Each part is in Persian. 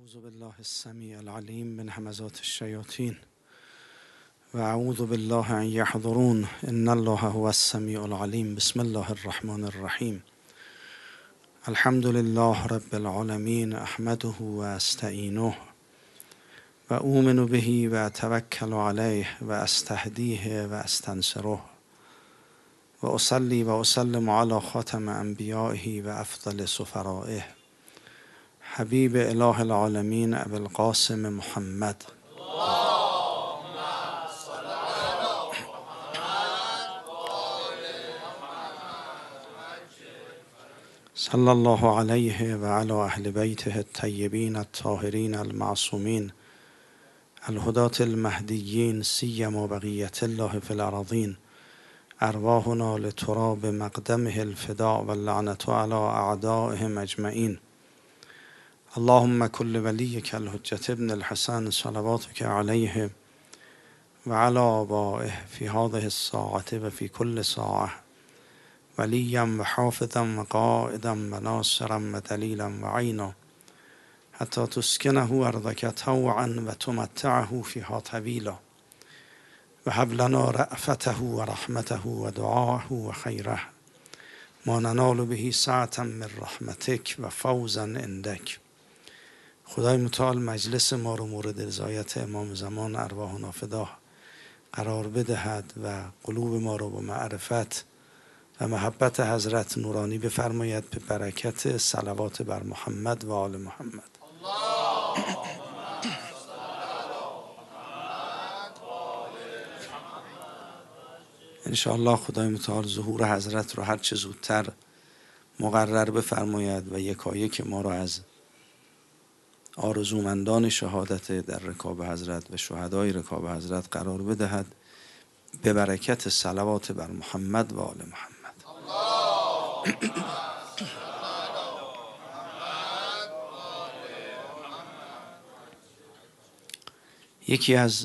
اعوذ بالله السمیع العلیم من همزات الشیاطین و اعوذ بالله ان یحضرون ان الله هو السمیع العلیم. بسم الله الرحمن الرحیم. الحمد لله رب العالمین، احمده و استعینه و اؤمن به و اتوکل علیه و استهدیه و استنصره و اصلی و اسلم علی خاتم انبیائه و افضل سفرائه حبیب اله العالمین ابی القاسم محمد صلی الله علیه و علی اهل بیته الطیبین الطاهرین المعصومین الهداة المهدیین سیما بقیة الله فی الارضین. ارواحنا لتراب مقدمه الفداء واللعنة علی اعدائهم اجمعین. اللهم كل وليك الحجة ابن الحسن صلواتك عليه وعلى آبائه في هذه الساعة وفي كل ساعة وليا وحافظا وقائدا وناصرا ودليلا وعينا حتى تسكنه أرضك طوعا وتمتعه فيها طويلا وهب لنا رأفته ورحمته ودعاءه وخيره ما ننال به سعة من رحمتك و فوزا عندك. خدای متعال مجلس ما رو مورد رضایت امام زمان ارواحنا فدا قرار بدهد و قلوب ما رو با معرفت و محبت حضرت نورانی بفرماید به برکت صلوات بر محمد و آل محمد. انشاءالله خدای متعال ظهور حضرت رو هر چه زودتر مقرر بفرماید و یکایک ما رو از آرزومندان شهادت در رکاب حضرت و شهدای رکاب حضرت قرار بدهد به برکت صلوات بر محمد و آل محمد. یکی از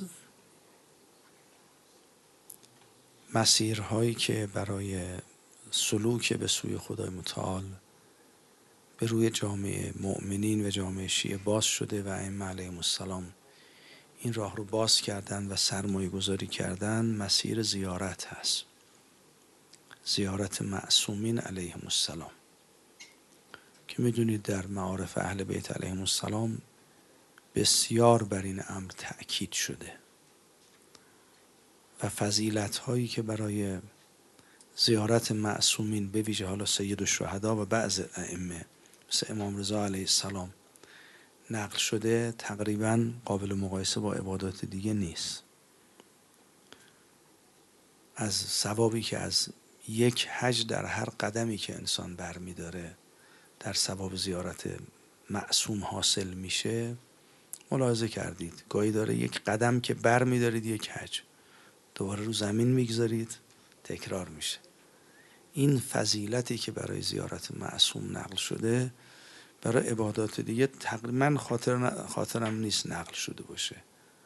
مسیرهایی که برای سلوک به سوی خدای متعال به روی جامعه مؤمنین و جامعه شیعه باز شده و ائمه علیهم السلام این راه رو باز کردن و سرمایه گذاری کردن، مسیر زیارت هست. زیارت معصومین علیهم السلام که میدونید در معارف اهل بیت علیهم السلام بسیار بر این امر تأکید شده و فضیلت هایی که برای زیارت معصومین به ویژه حالا سید الشهدا و بعض ائمه مثل امام رضا علیه السلام نقل شده تقریبا قابل مقایسه با عبادات دیگه نیست. از ثوابی که از یک حج در هر قدمی که انسان برمی داره در ثواب زیارت معصوم حاصل میشه ملاحظه کردید. گاهی داره یک قدم که برمی دارید یک حج دوباره رو زمین میگذارید تکرار میشه. این فضیلتی که برای زیارت معصوم نقل شده برای عبادات دیگه تقریبا خاطرم نیست نقل شده باشه.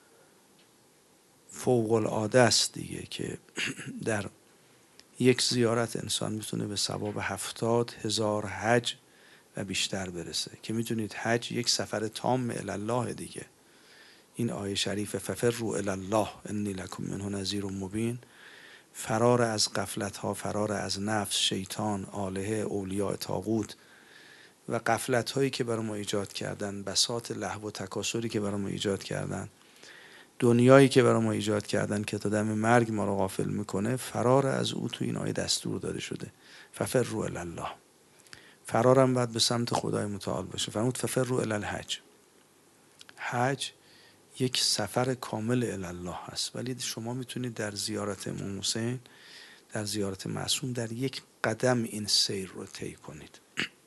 فوق العاده است دیگه که در یک زیارت انسان میتونه به ثواب 70,000 حج و بیشتر برسه که میتونید حج یک سفر تام الی الله دیگه. این آیه شریف ففروا الی الله انی لکم منه نذیر مبین، فرار از غفلت ها، فرار از نفس، شیطان، آلهه، اولیاء طاغوت و غفلت هایی که برای ما ایجاد کردن، بساط لهو و تکاسلی که برای ما ایجاد کردن، دنیایی که برای ما ایجاد کردن که تا دم مرگ ما رو غافل میکنه، فرار از او تو این آیه دستور داده شده. ففروا الی الله، فرارم باید به سمت خدای متعال باشه. فرمود ففروا الی الحج. حج یک سفر کامل الی الله هست، ولی شما میتونید در زیارت امام حسین، در زیارت معصوم، در یک قدم این سیر رو طی کنید.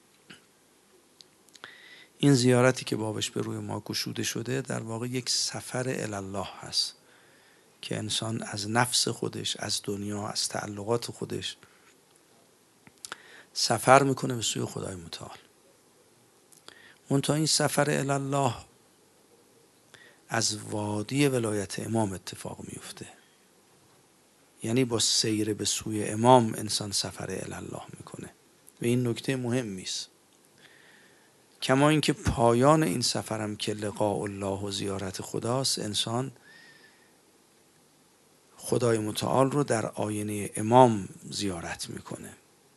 این زیارتی که بابش به روی ما گشوده شده در واقع یک سفر الی الله هست که انسان از نفس خودش، از دنیا، از تعلقات خودش سفر میکنه به سوی خدای متعال. منتها این سفر الی الله از وادی ولایت امام اتفاق میفته. یعنی با سیر به سوی امام انسان سفر الی الله میکنه و این نکته مهمی است. کما اینکه پایان این سفرم که لقاء الله و زیارت خداست، انسان خدای متعال رو در آینه امام زیارت میکنه.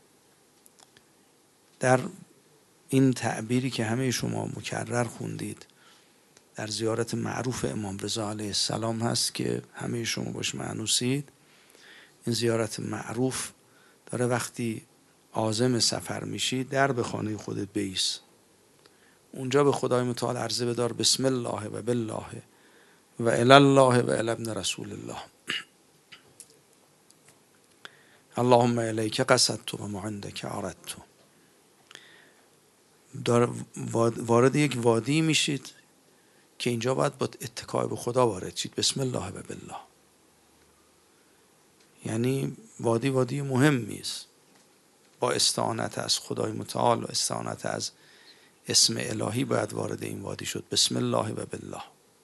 در این تعبیری که همه شما مکرر خوندید در زیارت معروف امام رضا علیه السلام هست که همه شما باش مانوسید، این زیارت معروف داره وقتی عازم سفر میشی در به خانه خودت بیس، اونجا به خدای متعال عرضه بدار بسم الله و بالله و الی الله و الی ابن رسول الله، اللهم الیک قصدت و ما عندک اردت. وارد یک وادی میشید که اینجا باید با اتکای به خدا وارد شید، بسم الله و بالله. یعنی وادی مهمی است، با استعانت از خدای متعال و استعانت از اسم الهی باید وارد این وادی شد. بسم الله و بالله.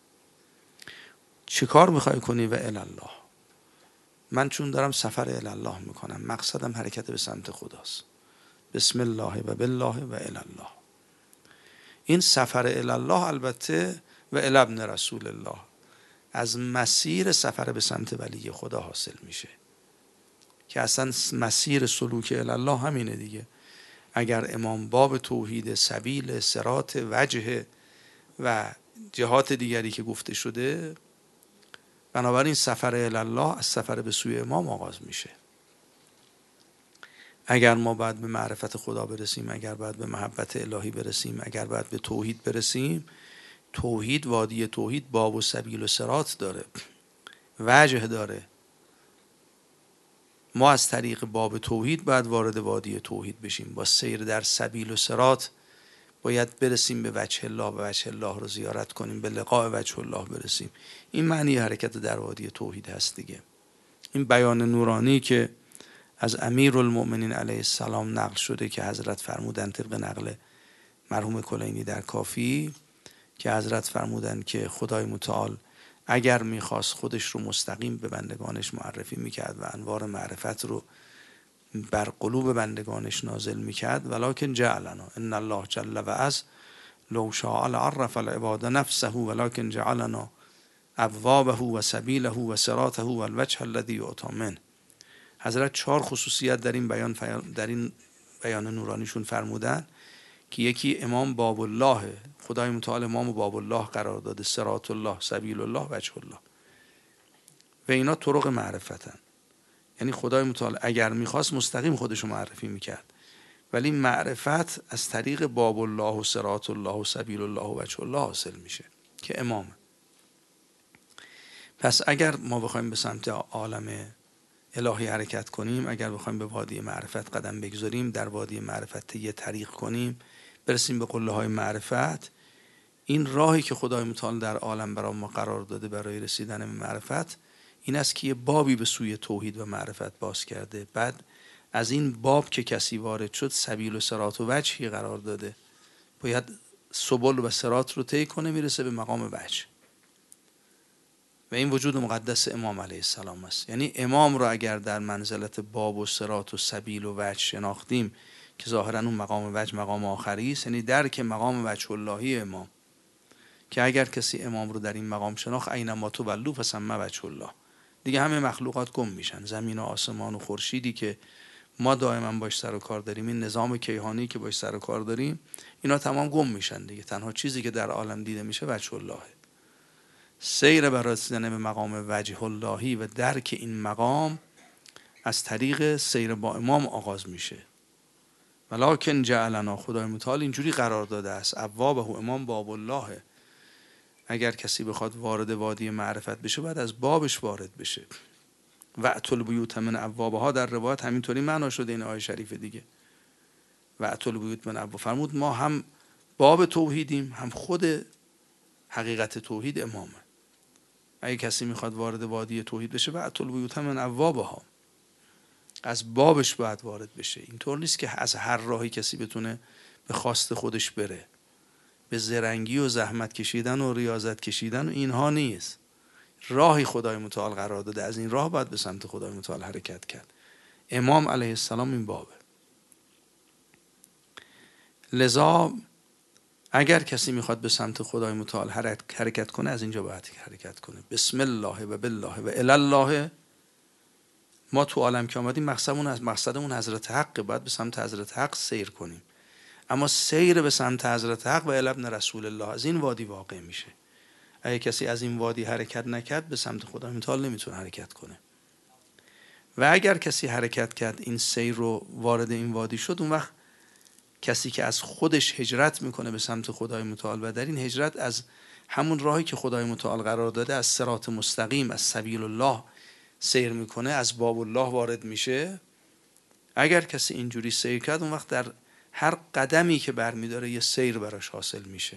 چی کار میخوای کنی؟ و الی الله. من چون دارم سفر الی الله میکنم، مقصدم حرکت به سمت خداست. بسم الله و بالله و الی الله. این سفر الی الله البته و الی ابن رسول الله از مسیر سفر به سمت ولی خدا حاصل میشه که اصلا مسیر سلوک الی الله همینه دیگه. اگر امام باب توحید، سبیل، صراط، وجه و جهات دیگری که گفته شده، بنابراین سفر الی الله از سفر به سوی امام آغاز میشه. اگر ما باید به معرفت خدا برسیم، اگر باید به محبت الهی برسیم، اگر باید به توحید برسیم، توحید، وادی توحید باب و سبیل و صراط داره، وجه داره. ما از طریق باب توحید باید وارد وادی توحید بشیم، با سیر در سبیل و صراط باید برسیم به وجه الله و وجه الله رو زیارت کنیم، به لقاء وجه الله برسیم. این معنی حرکت در وادی توحید هست دیگه. این بیان نورانی که از امیرالمؤمنین علیه السلام نقل شده که حضرت فرمودن طبق نقل مرحوم کلینی در کافی، که حضرت فرمودن که خدای متعال اگر میخواست خودش رو مستقیم به بندگانش معرفی میکرد و انوار معرفت رو بر قلوب بندگانش نازل میکرد، ولکن جعلنا ان الله جل و عز لو شاء لعرف العباد نفسه ولکن جعلنا ابوابه و سبیله و صراطه و الوجه الذی یؤتی منه. حضرت 4 خصوصیت در این بیان نورانیشون فرمودن که یکی امام باب الله، خدای متعال امام باب الله قرار داده، صراط الله، سبیل الله، وجه الله، و اینا طرق معرفتن. یعنی خدای متعال اگر میخواست مستقیم خودشو معرفی میکرد، ولی معرفت از طریق باب الله و صراط الله و سبیل الله و وجه الله حاصل میشه که امامه. پس اگر ما بخوایم به سمت عالم الهی حرکت کنیم، اگر بخوایم به وادی معرفت قدم بگذاریم، در وادی معرفت یه طریق کنیم، برسیم به قله های معرفت، این راهی که خدای متعال در عالم برای ما قرار داده برای رسیدن به معرفت این است که یه بابی به سوی توحید و معرفت باز کرده. بعد از این باب که کسی وارد شد، سبیل و صراط و وجهی قرار داده، باید سبل و صراط رو طی کنه، میرسه به مقام وجه. و این وجود مقدس امام علیه السلام است. یعنی امام رو اگر در منزلت باب و صراط و سبیل و وجه شناختیم که ظاهرا اون مقام وجه مقام آخری است، یعنی درک مقام وجه اللهی امام، که اگر کسی امام رو در این مقام شناخت، اینما تولوا فثم وجه الله، دیگه همه مخلوقات گم میشن. زمین و آسمان و خورشیدی که ما دائما باش سر و کار داریم، این نظام کیهانی که باش سر و کار داریم، اینا تمام گم میشن دیگه. تنها چیزی که در عالم دیده میشه وجه اللهه. سیر برای رسیدن به مقام وجه اللهی و درک این مقام از طریق سیر با امام آغاز میشه. ولکن جعلنا، خدای متعال اینجوری قرار داده است، ابوابه، امام باب الله. اگر کسی بخواد وارد وادی معرفت بشه، باید از بابش وارد بشه. وأتوا البیوت من ابوابها در روایت همینطوری معنا شده این آیه شریف دیگه. وأتوا البیوت من ابواب، فرمود ما هم باب توحیدیم، هم خود حقیقت توحید امامه. اگه کسی میخواد وارد وادی توحید بشه، وأتوا البیوت من ابوابها، از بابش باید وارد بشه. اینطور نیست که از هر راهی کسی بتونه به خواست خودش بره، به زرنگی و زحمت کشیدن و ریاضت کشیدن و اینها نیست. راهی خدای متعال قرار داده، از این راه باید به سمت خدای متعال حرکت کرد. امام علیه السلام این بابه. لذا اگر کسی میخواد به سمت خدای متعال حرکت کنه، از اینجا باید حرکت کنه. بسم الله و بالله و الی الله. ما تو عالم که آمدیم مقصدمون حضرت حق، باید به سمت حضرت حق سیر کنیم. اما سیر به سمت حضرت حق و الی ابن رسول الله از این وادی واقع میشه. اگه کسی از این وادی حرکت نکرد، به سمت خدای متعال نمیتونه حرکت کنه. و اگر کسی حرکت کرد، این سیر رو وارد این وادی شد، اون وقت کسی که از خودش هجرت میکنه به سمت خدای متعال و در این هجرت از همون راهی که خدای متعال قرار داده، از صراط مستقیم، از سبیل الله سیر میکنه، از باب الله وارد میشه. اگر کسی اینجوری سیر کرد، اون وقت در هر قدمی که برمیداره یه سیر براش حاصل میشه.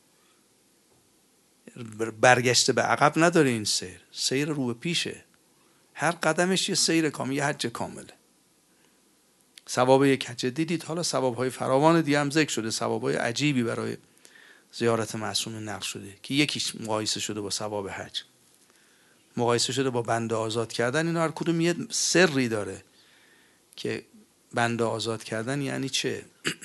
برگشته به عقب نداره این سیر رو به پیشه. هر قدمش یه سیر کامل، یه حج کامله. ثواب یک حج دیدید، حالا ثواب‌های فراوان دیگه هم ذکر شده، ثواب‌های عجیبی برای زیارت معصوم نقل شده که یکیش مقایسه شده با ثواب حج، مقایسه شده با بنده آزاد کردن. اینا هر کدوم یه سری داره که بنده آزاد کردن یعنی چه.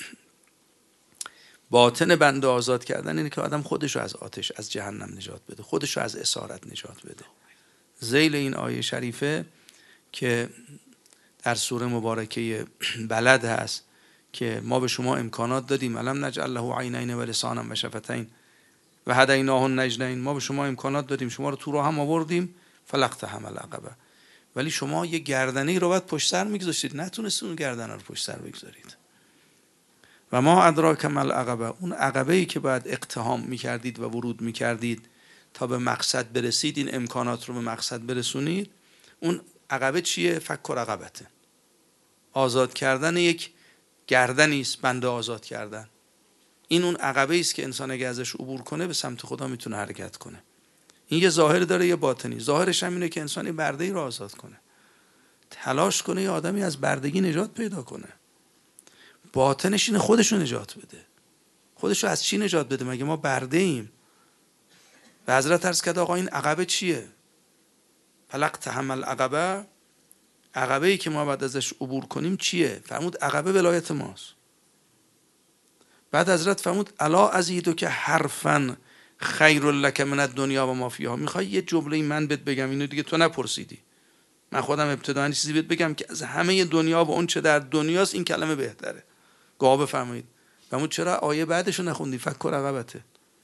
باطن بنده آزاد کردن اینه که آدم خودشو از آتش، از جهنم نجات بده، خودشو از اسارت نجات بده. ذیل این آیه شریفه که در سوره مبارکه بلد هست که ما به شما امکانات دادیم، الم نجعل له عینین و لسانا و شفتین و هدیناه النجدین، ما به شما امکانات دادیم، شما رو تو راه هم آوردیم، فلاقتحم العقبه، ولی شما یه گردنه ای رو باید پشت سر میگذاشتید، نتونستید اون گردنه رو پشت سر بگذارید. و ما ادراک ما العقبه، اون عقبه ای که باید اقتحام میکردید و ورود میکردید تا به مقصد برسید، این امکانات رو به مقصد برسونید، اون عقبه چیه؟ فک رقبته، آزاد کردن یک گردنی است، بنده آزاد کردن. این اون عقبه است که انسان اگه ازش عبور کنه به سمت خدا میتونه حرکت کنه. این یه ظاهر داره، یه باطنی. ظاهرش هم اینه که انسان یه برده‌ای رو آزاد کنه، تلاش کنه یه آدمی از بردگی نجات پیدا کنه. باطنش اینه خودش رو نجات بده. خودش رو از چی نجات بده؟ مگه ما برده ایم؟ و حضرت عرض کرد آقا این عقبه چیه؟ فلاقتحم العقبه، عقبه ای که ما بعد ازش عبور کنیم چیه؟ فرمود عقبه ولایت ماست. بعد حضرت فرمود الا ازیدک حرفا خیر لک من الدنیا و ما فیها. میخوای یه جمله من بهت بگم، اینو دیگه تو نپرسیدی، من خودم ابتداً چیزی بهت بگم که از همه دنیا و اون چه در دنیاست این کلمه بهتره. گواه بفرمایید. فرمود چرا آیه بعدشو نخوندی؟ فک رقبته.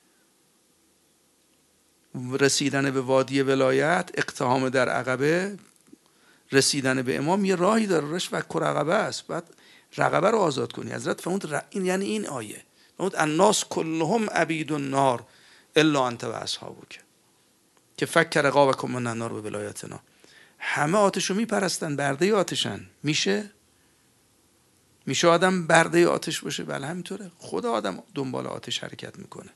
رسیدن به وادی ولایت، اقتحام در عقبه، رسیدن به امام یه راهی داره، رش فک رقبه است. بعد رقبه رو آزاد کنی. حضرت فرمود این یعنی این آیه، فرمود الناس کلهم عبید النار الا انت و اصحابک که فک رقابکم من النار به ولایتنا. همه آتشو میپرستن، برده آتشن. میشه آدم برده آتش باشه؟ بله همینطوره. خدا آدم دنبال آتش حرکت میکنه.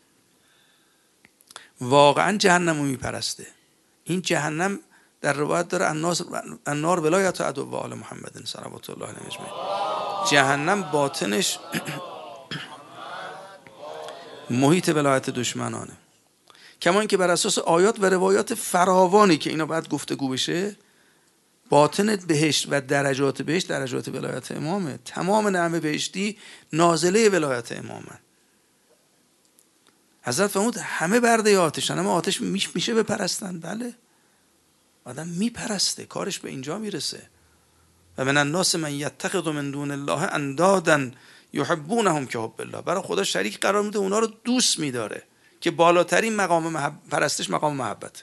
واقعا جهنمو میپرسته. این جهنم در روایت داره النار ولایت عدو و آل محمد صلوات الله علیه اجمعین. جهنم باطنش محیط ولایت دشمنانه. کما اینکه بر اساس آیات و روایات فراوانی که اینا باید گفتگو بشه، باطن بهشت و درجات بهشت درجات ولایت امامه. تمام نعمه بهشتی نازله ولایت امامه. حضرت فرمود همه برده آتشن، اما آتش میشه بپرستن؟ بله، آدم میپرسته، کارش به اینجا میرسه. و من الناس من یتخذ من دون الله اندادا یحبونهم که حب الله. برای خدا شریک قرار میده، اونا رو دوست میداره که بالاترین مقام پرستش مقام محبت.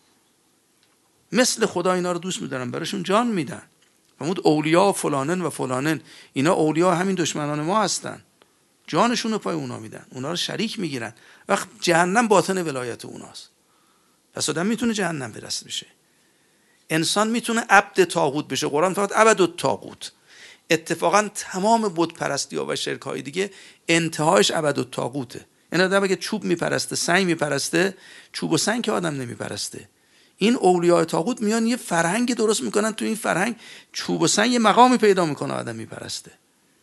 مثل خدا اینا رو دوست میدارن، براشون جان میدن. فرمود اولیاء فلانن و فلانن، اینا اولیاء همین دشمنان ما هستن، جانشون رو پای اونا میدن، اونا رو شریک میگیرن. وقت جهنم باطن ولایت اوناست. پس آدم میتونه جهنم برسه بشه. انسان میتونه عبد طاغوت بشه. قرآن فقط عبد الطاغوت. اتفاقا تمام بت پرستی ها و شرک های دیگه انتهایش عبد الطاغوته. این آدم اگه چوب میپرسته، سنگ میپرسته، چوب و سنگ که آدم نمیپرسته. این اولیاء طاغوت میان یه فرهنگ درست میکنن، تو این فرهنگ چوب و سنگ یه مقامی پیدا میکنه، آدم میپرسته.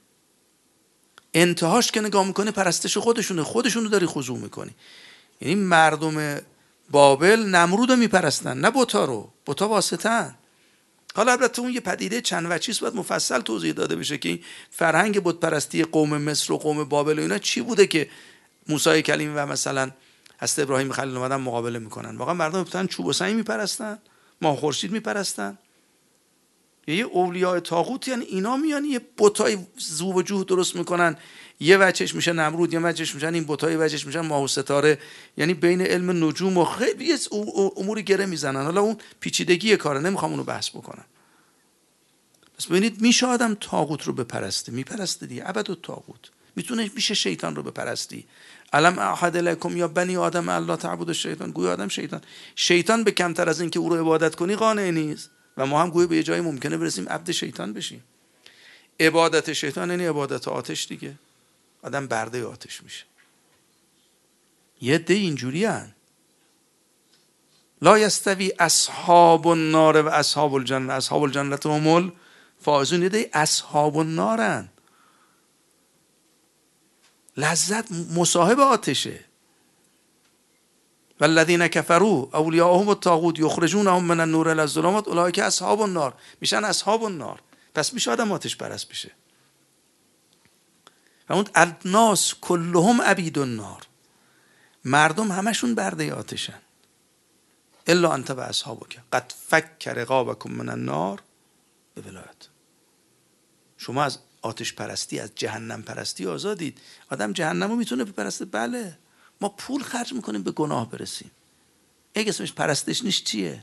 انتهاش که نگاه میکنه پرستش خودشونو داری خضوع میکنی. یعنی مردم بابل نمرود رو میپرستن، نه بتا رو. بتا واسطن. حالا البته اون یه پدیده چند وجهیست، باید مفصل توضیح داده بشه که این فرهنگ بت پرستی قوم مصر و قوم بابل و اینا چی بوده که موسی کلیم و مثلا حضرت ابراهیم خلیل اومدن مقابله میکنن، واقعا مردم ابتداً چوب و سنگ میپرستن، ماه خورشید میپرستن. یه اولیاء طاغوت یعنی اینا میان یه بتای زو و جوه درست میکنن، یه وجهش میشه نمرود، یه وجهش میشن این بتای، وجهش میشن ماه و ستاره، یعنی بین علم نجوم و خیلی اموری گره میزنن. حالا اون پیچیدگی کاره، نمیخوام اونو بحث بکنم. پس ببینید میشه آدم طاغوت رو بپرسته، میپرسته دیگه، ابد الطاغوت. میشه شیطان رو بپرستی. الم اعهد الیکم یا بنی آدم الا تعبدوا الشیطان. گویا آدم شیطان به کمتر از این که او رو عبادت کنی قانع نیست و ما هم گویا به یه جایی ممکنه برسیم عبد شیطان بشیم. عبادت شیطان یعنی عبادت آتش دیگه، آدم برده آتش میشه. یه عده اینجوری هن. لا یستوی اصحاب النار و اصحاب الجنه، اصحاب الجنه هم الفائزون. یه عده اصحاب النارن، لذت مصاحب آتشه. والذین کفروا اولیاءهم الطاغوت یخرجونهم من النور الی الظلمات اولئک اصحاب النار. میشن اصحاب النار. پس میشه آدم آتش پرست بشه. و اون الناس کلهم عبید النار، مردم همشون برده آتشن. الا انت و اصحابک قد فک رقابکم من النار به ولایت. شما از آتش پرستی، از جهنم پرستی آزادید. آدم جهنم رو میتونه بپرسته؟ بله. ما پول خرج میکنیم به گناه برسیم. اگه اسمش پرستش نیست چیه؟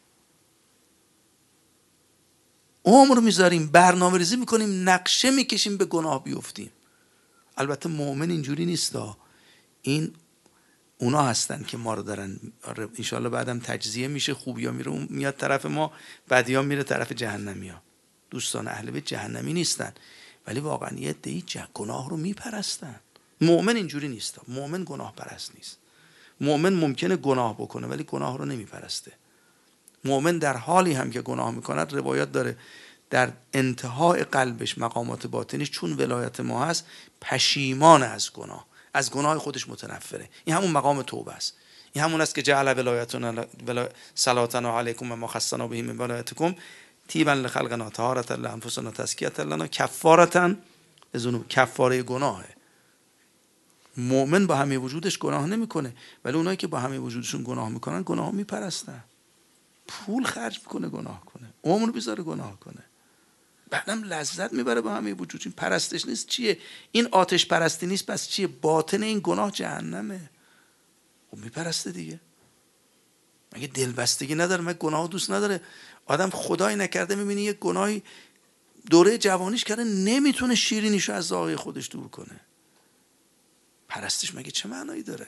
عمر میذاریم، برنامه ریزی میکنیم، نقشه میکشیم به گناه بیفتیم. البته مؤمن اینجوری نیستا. این اونا هستن که ما رو دارن انشالله بعدم تجزیه میشه، خوبیا میره اون میاد طرف ما، بدیا میره طرف جهنمیا. دوستان اهل بیت جهنمی نیستن، ولی واقعا یه عده‌ای گناه رو میپرستن. مؤمن اینجوری نیستا. مؤمن گناه پرست نیست. مؤمن ممکنه گناه بکنه ولی گناه رو نمیپرسته. مؤمن در حالی هم که گناه میکند، روایات داره در انتهای قلبش، مقامات باطنیش، چون ولایت ما هست، پشیمان از گناه خودش متنفره. این همون مقام توبه است. این همون است که جعل ولایتنا صلاتنا علیکم و ما خصنا به من ولایتکم طیبا لخلقنا طهارة لانفسنا تزکیة لنا کفارة لذنوب. کفاره گناهه. مؤمن با همه وجودش گناه نمیکنه، ولی اونایی که با همه وجودشون گناه میکنن گناه میپرستن. پول خرج میکنه گناه کنه، عمر میذاره گناه کنه، بعدم لذت میبره با همه وجود. این پرستش نیست. چیه این؟ آتش پرستی نیست. پس چیه؟ باطن این گناه جهنمه. خب میپرسته دیگه. مگه دلبستگی نداره؟ مگه گناه دوست نداره؟ آدم خدایی نکرده میبینی یک گناهی دوره جوانیش کرده، نمیتونه شیرینیشو از ذائقه خودش دور کنه. پرستش مگه چه معنایی داره؟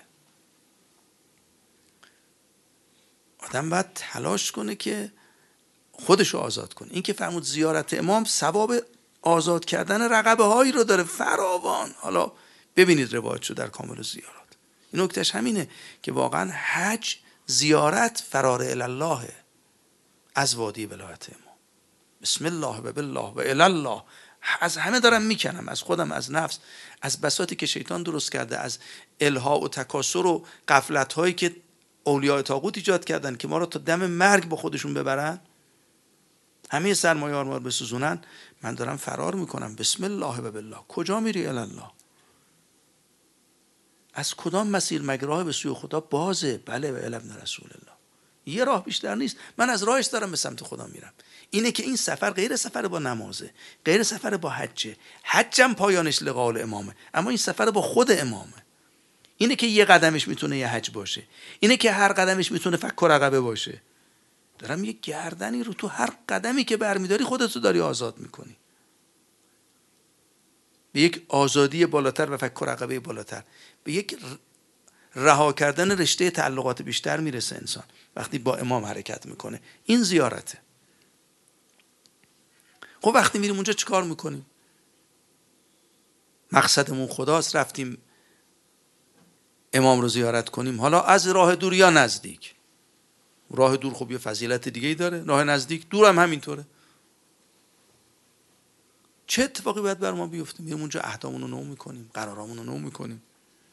آدم باید تلاش کنه که خودشو آزاد کنه. این که فرمود زیارت امام ثواب آزاد کردن رقبه هایی رو داره فراوان. حالا ببینید روایت شو در کامل زیارات. این نکتهش همینه که واقعا حج زیارت فرار الله از وادی ولایت امام. بسم الله و بالله و الله. از همه دارم میکنم، از خودم، از نفس، از بساطی که شیطان درست کرده، از الها و تکاسر و غفلت هایی که اولیاء طاغوت ایجاد کردن که ما رو تا دم مرگ با خودشون ببرن، همه سرمایه ها رو بسوزونن. من دارم فرار میکنم. بسم الله و بالله. کجا میری؟ الله. از کدام مسیر؟ مگر راه به سوی خدا بازه؟ بله، و علم رسول الله. یه راه بیشتر نیست. من از راهش دارم به سمت خدا میرم. اینه که این سفر غیر سفر با نمازه، غیر سفر با حجه. حجم پایانش لقاء امامه، اما این سفر با خود امامه. اینه که یه قدمش میتونه یه حج باشه. اینه که هر قدمش میتونه فک رقبه باشه. دارم یه گردنی رو تو هر قدمی که برمیداری خودتو داری آزاد میکنی به یک آزادی بالاتر و فک رقبه بالاتر، به یک رها کردن رشته تعلقات بیشتر میرسه انسان وقتی با امام حرکت میکنه. این زیارته. خب وقتی میریم اونجا چیکار میکنیم؟ مقصدمون خداست، رفتیم امام رو زیارت کنیم. حالا از راه دور یا نزدیک. راه دور خب یه فضیلت دیگه ای داره، راه نزدیک دور هم همینطوره. چه اتفاقی باید بر ما بیفته؟ میریم اونجا عهدامون رو نو میکنیم، قرارامون رو نو میکنیم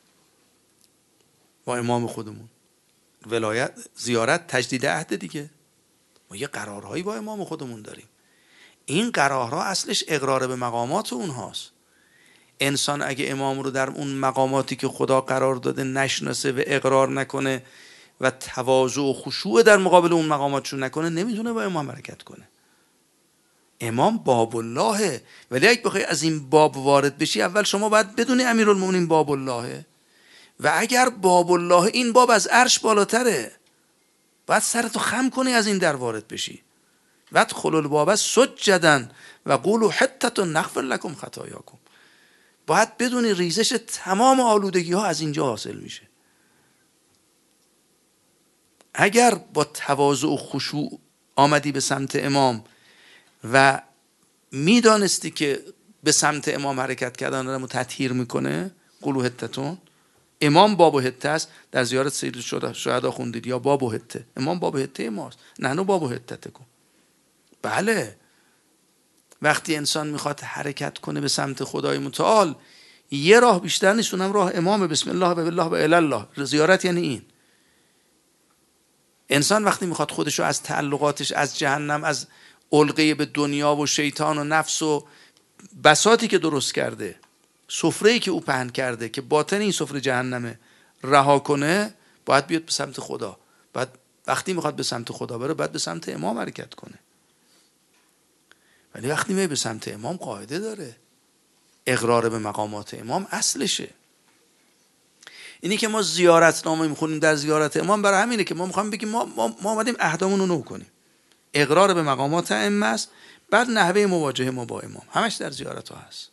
با امام خودمون. ولایت زیارت تجدید عهد دیگه. ما یه قرارهایی با امام خودمون داریم. این قرارها اصلش اقرار به مقامات اونهاست. انسان اگه امام رو در اون مقاماتی که خدا قرار داده نشناسه و اقرار نکنه و تواضع و خشوع در مقابل اون مقاماتشون نکنه، نمیتونه با امام حرکت کنه. امام باب اللهه، ولی اگه بخوای از این باب وارد بشی اول شما باید بدونی امیرالمومنین باب اللهه، و اگر باب الله این باب از عرش بالاتره باید سرتو خم کنی از این در وارد بشی. وادخلوا الباب سجدا و قولوا حطة نغفر لكم خطاياكم. باید بدونی ریزش تمام آلودگی ها از اینجا حاصل میشه. اگر با تواضع و خشوع آمدی به سمت امام و میدانستی که به سمت امام حرکت کردن آدمو تطهیر میکنه، قولوا حطة، امام باب و حته است. در زیارت سید الشهدا خوندید یا باب و حته، امام باب و حته ماست، نحن باب و حتتکم. بله، وقتی انسان میخواد حرکت کنه به سمت خدای متعال یه راه بیشتر نیست، اونم راه امام. بسم الله و بالله و الی الله. زیارت یعنی این. انسان وقتی میخواد خودشو از تعلقاتش از جهنم، از علقه به دنیا و شیطان و نفس و بساطی که درست کرده، سفره‌ای که او پهن کرده که باطن این سفره جهنمه، رها کنه، باید بیاد به سمت خدا. بعد وقتی میخواد به سمت خدا بره باید به سمت امام حرکت کنه. ولی وقتی میای به سمت امام قاعده داره. اقرار به مقامات امام اصلشه. اینی که ما زیارتنامه میخونیم در زیارت امام برای همینه که ما میخوایم بگیم ما اومدیم عهدمون رو نو کنیم. اقرار به مقامات ائمه است، بعد نحوه مواجهه ما با امام همش در زیارت ها هست.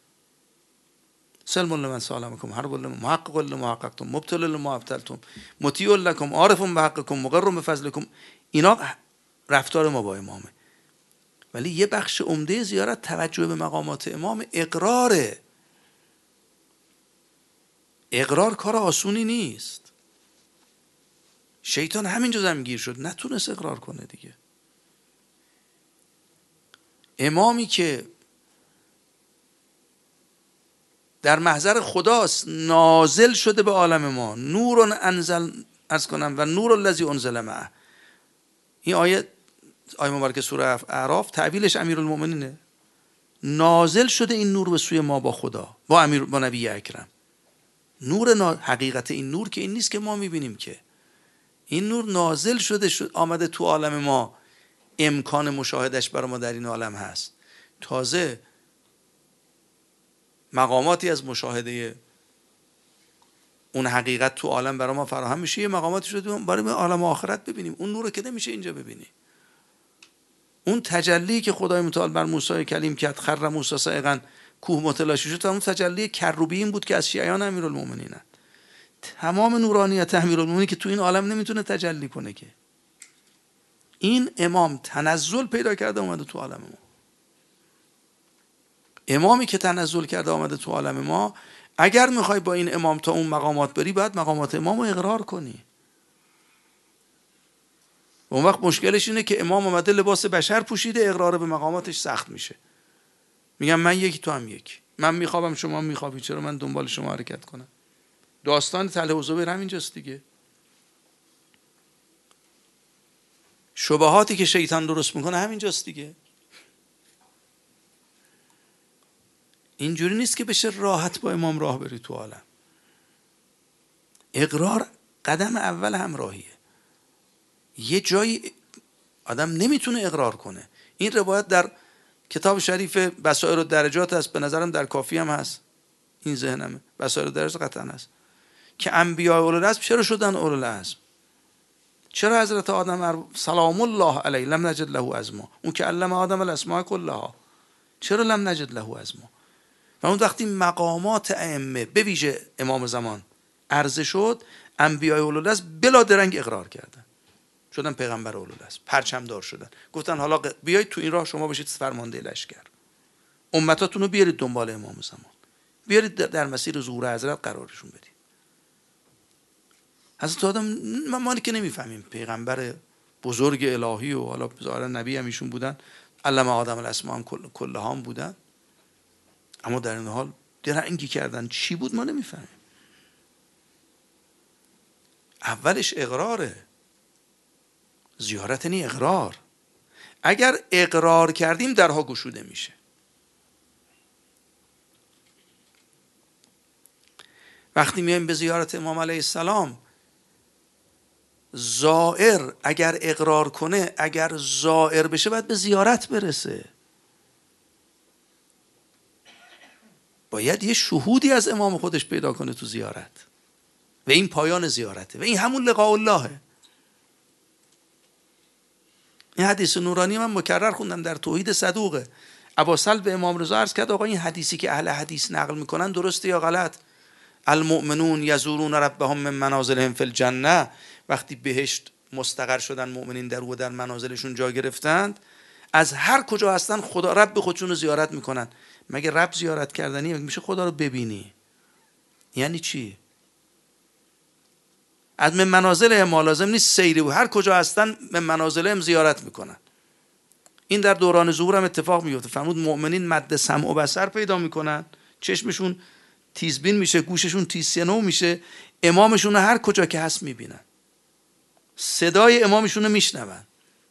سلم لمن سالمکم، حرب لمن محقق لمحققتم، مبتل لما ابتلتم، مطیع لکم، عارف بحقکم، مقر بفضلکم. اینا رفتار ما با امامه. ولی یه بخش عمده زیارت توجه به مقامات امام اقراره. اقرار کار آسونی نیست. شیطان همینجا زمینگیر شد، نتونست اقرار کنه دیگه. امامی که در محضر خداست، نازل شده به عالم ما، نور انزل از کنم و نور الذی انزل معه. این آیه مبارکه سوره اعراف تعبیرش امیرالمومنینه. نازل شده این نور به سوی ما با خدا، با نبی اکرم. نور حقیقت این نور که این نیست که ما میبینیم، که این نور نازل شده آمده تو عالم ما، امکان مشاهدش برای ما در این عالم هست. تازه مقاماتی از مشاهده اون حقیقت تو عالم برای ما فراهم میشه، یه مقاماتی شده برای عالم آخرت ببینیم. اون نور که نمیشه اینجا ببینی. اون تجلی که خدای متعال بر موسی کلیم کرد، خر موسی صاعقا، کوه متلاشی شد، اون تجلی کروبیین بود که از شیعیان امیرالمومنینن. تمام نورانیت امیرالمومنین که تو این عالم نمیتونه تجلی کنه که. این امام تنزل پیدا کرده اومده تو عالم ما. امامی که تنزل کرده آمده تو عالم ما، اگر میخوای با این امام تا اون مقامات بری باید مقامات امام رو اقرار کنی. اون وقت مشکلش اینه که امام اومده لباس بشر پوشیده، اقرار به مقاماتش سخت میشه. میگم من یکی تو هم یکی، من میخوابم شما میخوابی، چرا من دنبال شما حرکت کنم؟ داستان طلحه و زبیر همینجاست دیگه. شبهاتی که شیطان درست میکنه همینجاست دیگه. اینجوری نیست که بشه راحت با امام راه بری تو عالم. اقرار قدم اول همراهیه. یه جایی آدم نمیتونه اقرار کنه. این روایت در کتاب شریف بصائر الدرجات هست، به نظرم در کافی هم هست، این ذهنمه، بصائر الدرجات قطعا هست، که انبیاء اولوالعزم چرا شدن اولوالعزم؟ چرا حضرت آدم سلام الله علیه لم نجد له عزما، اون که علم آدم الاسماء کلها، چرا لم نجد له عزما؟ و اون وقتی مقامات ائمه به ویژه امام زمان عرضه شد، انبیاء اولوالعزم بلا درنگ اقرار کردن، شدن پیغمبر اولوالعزم، پرچم دار شدن، گفتن حالا بیایید تو این راه شما بشید فرمانده لشکر، امتاتون رو بیارید دنبال امام زمان، بیارید در مسیر ظهور حضرت قرارشون بدید. حضرت آدم ما که نمیفهمیم، پیغمبر بزرگ الهی و حالا ظاهرا نبی هم ایشون بودن، علم آدم الاسماء هم کلها هم بودن، اما در این حال درنگی کردن چی بود ما نمیفهمیم. اولش اقراره. زیارت یعنی اقرار. اگر اقرار کردیم درها گشوده میشه. وقتی میایم به زیارت امام علیه السلام، زائر اگر اقرار کنه، اگر زائر بشه باید به زیارت برسه. باید یه شهودی از امام خودش پیدا کنه تو زیارت و این پایان زیارته و این همون لقاء اللهه. این حدیث نورانی من مکرر خوندم در توحید صدوقه. ابوسلم به امام رضا عرض کرد آقا این حدیثی که اهل حدیث نقل میکنن درسته یا غلط؟ المؤمنون یزورون ربهم من منازلهم فی الجنه، وقتی بهشت مستقر شدن مؤمنین در و در منازلشون جا گرفتند، از هر کجا هستن خدا رب خودشون رو زیارت میکنن. مگه رب زیارت کردنی؟ مگه میشه خدا رو ببینی؟ یعنی چی؟ از من منازل ما لازم نیست سیری و هر کجا هستن من منازلهم زیارت میکنن. این در دوران ظهور هم اتفاق میفته. فرمود مؤمنین مد سمع و بصر پیدا میکنن، چشمشون تیزبین میشه، گوششون تیزشنو میشه، امامشون رو هر کجا که هست میبینن، صدای امامشون رو میشنون.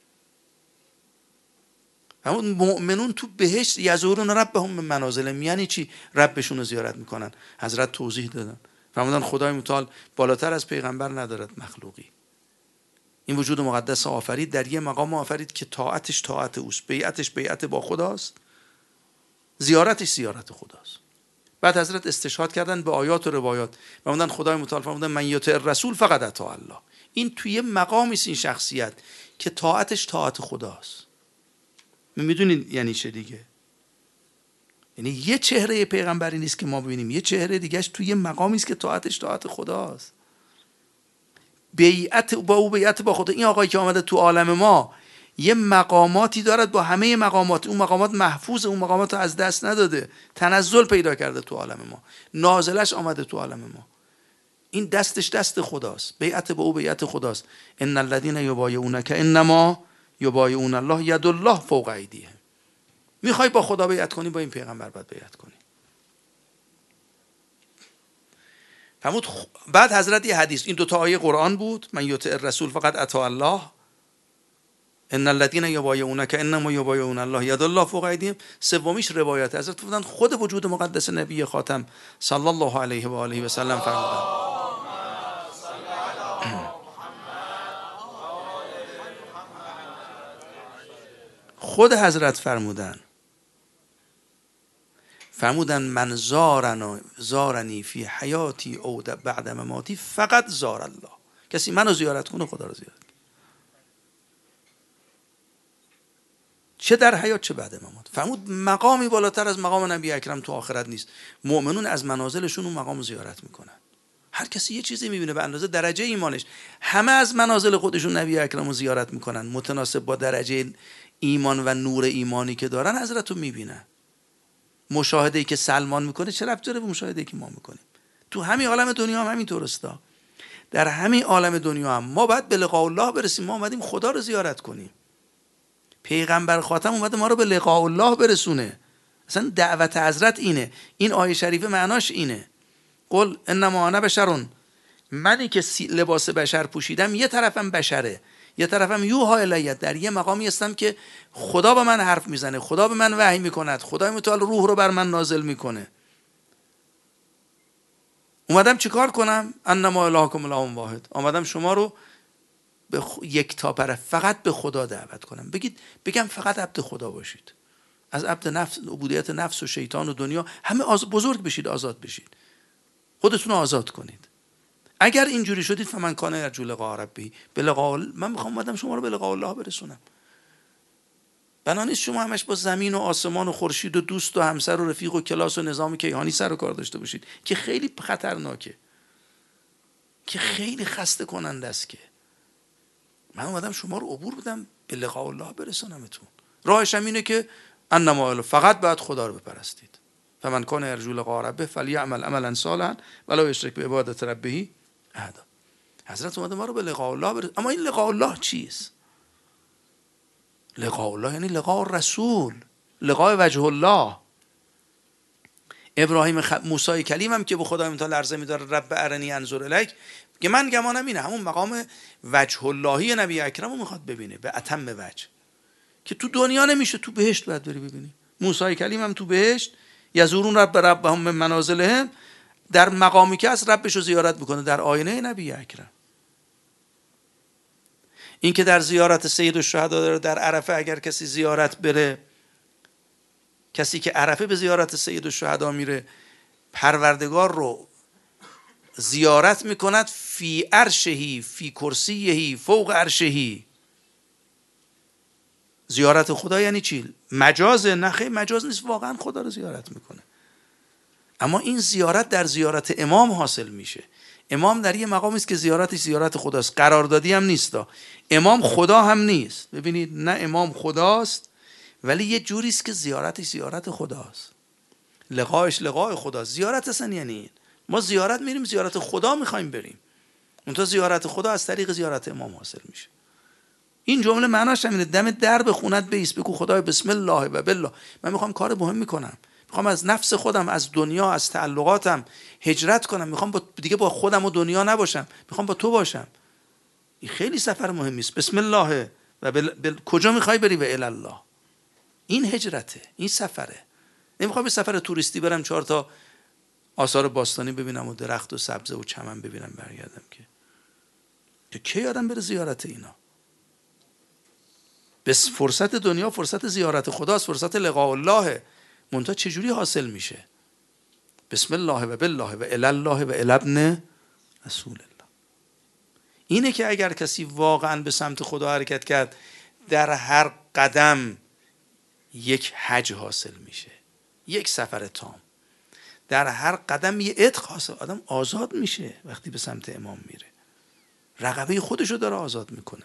فرمود مؤمنون تو بهشت یزورون ربهم من منازلهم، یعنی چی؟ ربشون رو زیارت میکنن. حضرت توضیح دادن، فرمودن خدای متعال بالاتر از پیغمبر ندارد مخلوقی. این وجود مقدس آفرید، در یه مقام آفرید که طاعتش طاعت اوست، بیعتش بیعت با خداست، زیارتش زیارت خداست. بعد حضرت استشهاد کردن به آیات و روایات، فرمودن خدای متعال فرمودن من یطع الرسول فقد اطاع الله. این توی مقامی است این شخصیت که طاعتش طاعت خداست. میدونین یعنی چه دیگه؟ یعنی یه چهره پیغمبری نیست که ما ببینیم، یه چهره دیگهش توی مقامی است که طاعتش طاعت خداست. بیعت با او بیعت با خدا. این آقایی که آمده تو عالم ما یه مقاماتی دارد با همه مقامات، اون مقامات محفوظ، اون مقامات رو از دست نداده، تنزل پیدا کرده تو عالم ما، نازلش آمده تو عالم ما. این دستش دست خداست، بیعت با او بیعت خداست. ان الذين یبایعونک انما یبایعون الله ید الله فوق ایدیهم. میخوای با خدا بیعت کنی، با این پیغمبر باید بیعت کنی. فرمود بعد حضرت یه حدیث، این دوتا آیه قرآن بود، من یطع الرسول فقط اطاع الله، ان الذين یبایعونک انما یبایعون الله ید الله فوق ایدیهم. سومیش روایت حضرت بودن خود وجود مقدس نبی خاتم صلی الله علیه و آله و سلم فرمودن خود حضرت فرمودن من زارنی فی حیاتی او بعد مماتی فقط زار الله. کسی منو زیارت کنه خدا رو زیارت کنه، چه در حیات چه بعد ممات. فرمود مقامی بالاتر از مقام نبی اکرم تو آخرت نیست. مؤمنون از منازلشون اون مقام زیارت میکنن. هر کسی یه چیزی میبینه به اندازه درجه ایمانش. همه از منازل خودشون نبی اکرم رو زیارت میکنن، متناسب با درجه ایمان و نور ایمانی که دارن حضرت رو میبینن. مشاهده‌ای که سلمان میکنه چه ربطی داره به مشاهده‌ای که ما میکنیم؟ تو همین عالم دنیا هم همینطور است. در همین عالم دنیا هم ما باید به لقاء الله برسیم. ما اومدیم خدا رو زیارت کنیم. پیغمبر خاتم اومده ما رو به لقاء الله برسونه. اصلا دعوت حضرت اینه. این آیه شریفه معناش اینه. قل انما انا بشر، منی که لباس بشر پوشیدم، یه طرفم بشره، یه طرفم یوها الیه، در یه مقامی هستم که خدا با من حرف میزنه، خدا به من وحی میکند، خدای متعال روح رو بر من نازل میکنه. اومدم چیکار کنم؟ انما الهکم اله واحد. اومدم شما رو به یک تا پره فقط به خدا دعوت کنم. بگم فقط عبد خدا باشید، از عبد نفس، عبودیت نفس و شیطان و دنیا همه بزرگ بشید، آزاد بشید، خودتون رو آزاد کنید. اگر اینجوری شدید فمن کان یرجو لقاء ربی، به لقاء، من میخوام اومدم شما رو به لقاء الله برسونم. بنا نیست شما همش با زمین و آسمان و خورشید و دوست و همسر و رفیق و کلاس و نظام کیهانی سر و کار داشته باشید که خیلی خطرناکه، که خیلی خسته کننده است. که من اومدم شما رو عبور بدم به لقاء الله برسونمتون. راهش هم اینه که انما فقط باید خدا رو بپرستید. فمن کان یرجو لقاء ربه فلیعمل عملا صالحا ولا یشرک بعبادت ربه احدا. حضرت اومده ما رو به لقاء الله اما این لقاء الله چیست؟ لقاء الله یعنی لقاء رسول، لقاء وجه الله. ابراهیم موسی کلیم هم که به خدای متعال عرضه می‌داره رب ارنی انظر الیک، که من گمانم اینه همون مقام وجه اللهی نبی اکرم رو میخواد ببینه به اتم وجه، که تو دنیا نمیشه، تو بهشت باید بری ببینی. موسی کلیم هم تو بهشت یزورون ربهم من منازلهم، در مقامی که از ربش رو زیارت میکنه، در آینه نبی اکرم. این که در زیارت سید الشهدا داره، در عرفه اگر کسی زیارت بره، کسی که عرفه به زیارت سید الشهدا میره، پروردگار رو زیارت میکند فی عرشهی فی کرسیهی فوق عرشهی. زیارت خدا یعنی چی؟ مجاز؟ نه خیر، مجاز نیست، واقعا خدا رو زیارت میکنه. اما این زیارت در زیارت امام حاصل میشه. امام در یه مقامی است که زیارتش زیارت خداست، قراردادی هم نیست. امام خدا هم نیست. ببینید، نه امام خداست ولی یه جوری است که زیارتش زیارت خداست، لقایش لقای خداست. زیارت اصلا یعنی این، ما زیارت میریم، زیارت خدا میخوایم بریم، اونتا زیارت خدا از طریق زیارت امام حاصل میشه. این جمله معناش همینه، دم در به خونت بیست، بگو خدای بسم الله و بالله، من میخوام کار مهم میکنم، میخوام از نفس خودم، از دنیا، از تعلقاتم هجرت کنم، میخوام دیگه با خودم و دنیا نباشم، میخوام با تو باشم. این خیلی سفر مهمی است. بسم الله و کجا میخوای بری؟ و الی الله. این هجرته، این سفره. نمیخوام به سفر توریستی برم 4 تا آثار باستانی ببینم و درخت و سبزه و چمن ببینم برگردم، که کی آدم بره زیارت اینا؟ بس فرصت دنیا فرصت زیارت خداست، فرصت لقاء الله. منتها چجوری حاصل میشه؟ بسم الله و بالله و الی الله و الی ابن رسول الله. اینه که اگر کسی واقعا به سمت خدا حرکت کرد، در هر قدم یک حج حاصل میشه، یک سفر تام. در هر قدم یه عتق حاصل، آدم آزاد میشه وقتی به سمت امام میره، رقبه خودشو داره آزاد میکنه.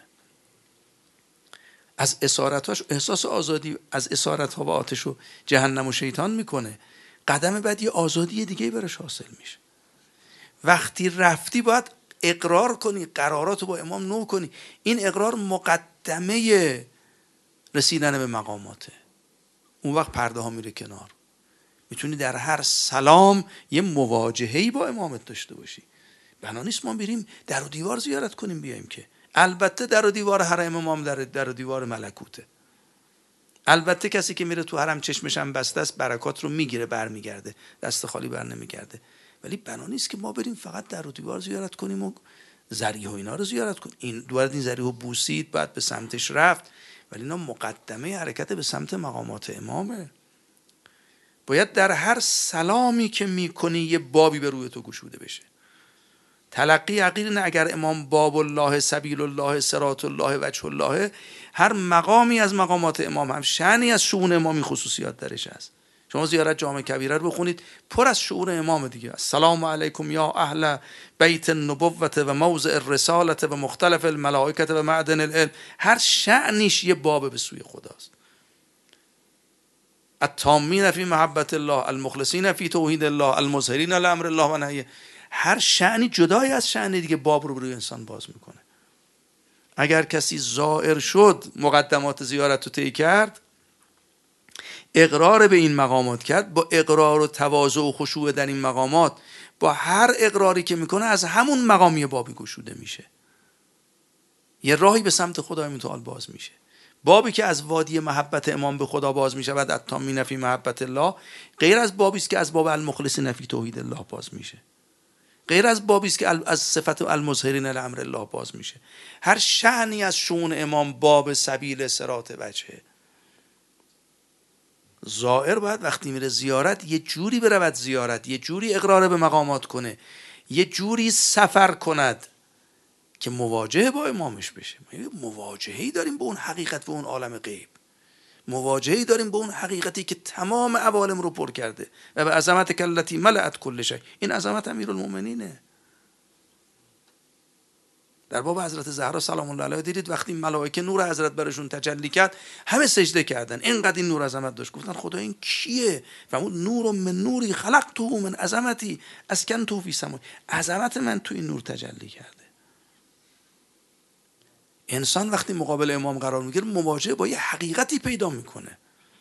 از اسارتاش احساس آزادی، از اسارتها و آتش و جهنم و شیطان میکنه. قدم بعد یه آزادی دیگه براش حاصل میشه. وقتی رفتی باید اقرار کنی، قراراتو با امام نو کنی. این اقرار مقدمه رسیدن به مقاماته. اون وقت پرده ها میره کنار، میتونی در هر سلام یه مواجهه‌ای با امامت داشته باشی. بنا نیست ما بریم در و دیوار زیارت کنیم بیایم، که البته در و دیوار حرم امام در و دیوار ملکوته. البته کسی که میره تو حرم چشمش هم بسته است، برکات رو میگیره برمیگرده، دست خالی بر نمیگرده. ولی بنا نیست که ما بریم فقط در و دیوار زیارت کنیم و ذریح و اینا رو زیارت کنیم. این دوباره این ذریح و بوسید، بعد به سمتش رفت، ولی اینا مقدمه حرکت به سمت مقامات امامه. باید در هر سلامی که میکنی یه بابی به روی تو گشوده بشه. تلقی یقین نه، اگر امام باب الله، سبیل الله، صراط الله، وجه الله، هر مقامی از مقامات امام هم شأنی از شؤون امامی خصوصیات درش هست. شما زیارت جامع کبیره رو بخونید، پر از شعور امام دیگه. السلام علیکم یا اهل بیت النبوت و موضع الرسالت و مختلف الملائکه و معدن العلم. هر شأنش یه باب به سوی خداست. التامین فی محبت الله، المخلصین فی توحید الله، المظهرین لامر الله و نهیه. هر شأنی جدای از شأن دیگه باب رو روی انسان باز میکنه. اگر کسی زائر شد، مقدمات زیارت رو طی کرد، اقرار به این مقامات کرد، با اقرار و تواضع و خشوع در این مقامات، با هر اقراری که میکنه از همون مقامی بابی گشوده میشه، یه راهی به سمت خدای متعال باز میشه. بابی که از وادی محبت امام به خدا باز میشه و التامین فی محبت الله، غیر از بابی است که از باب المخلصین فی توحید الله باز میشه، غیر از بابی است که از صفت المظهرین لامر الله باز میشه. هر شأنی از شؤون امام باب سبیل صراط وجهه. زائر باید وقتی میره زیارت یه جوری برود زیارت، یه جوری اقرار به مقامات کنه، یه جوری سفر کند که مواجهه با امامش بشه. ما مواجهه‌ای داریم با اون حقیقت و اون عالم غیب، مواجهه‌ای داریم با اون حقیقتی که تمام عوالم رو پر کرده و به عظمت التی ملأت کل شیء. این عظمت امیرالمومنینه. در باب حضرت زهرا سلام الله علیها دیدید وقتی ملائکه نور حضرت برشون تجلی کرد، همه سجده کردن، اینقدر این نور عظمت داشت. گفتن خدا این کیه؟ فرمود نور من نوری خلقته من عظمتی اسکنته فی سماء. عظمت من تو این نور تجلی کرده. انسان وقتی مقابل امام قرار میگیره، مواجهه با یه حقیقتی پیدا میکنه.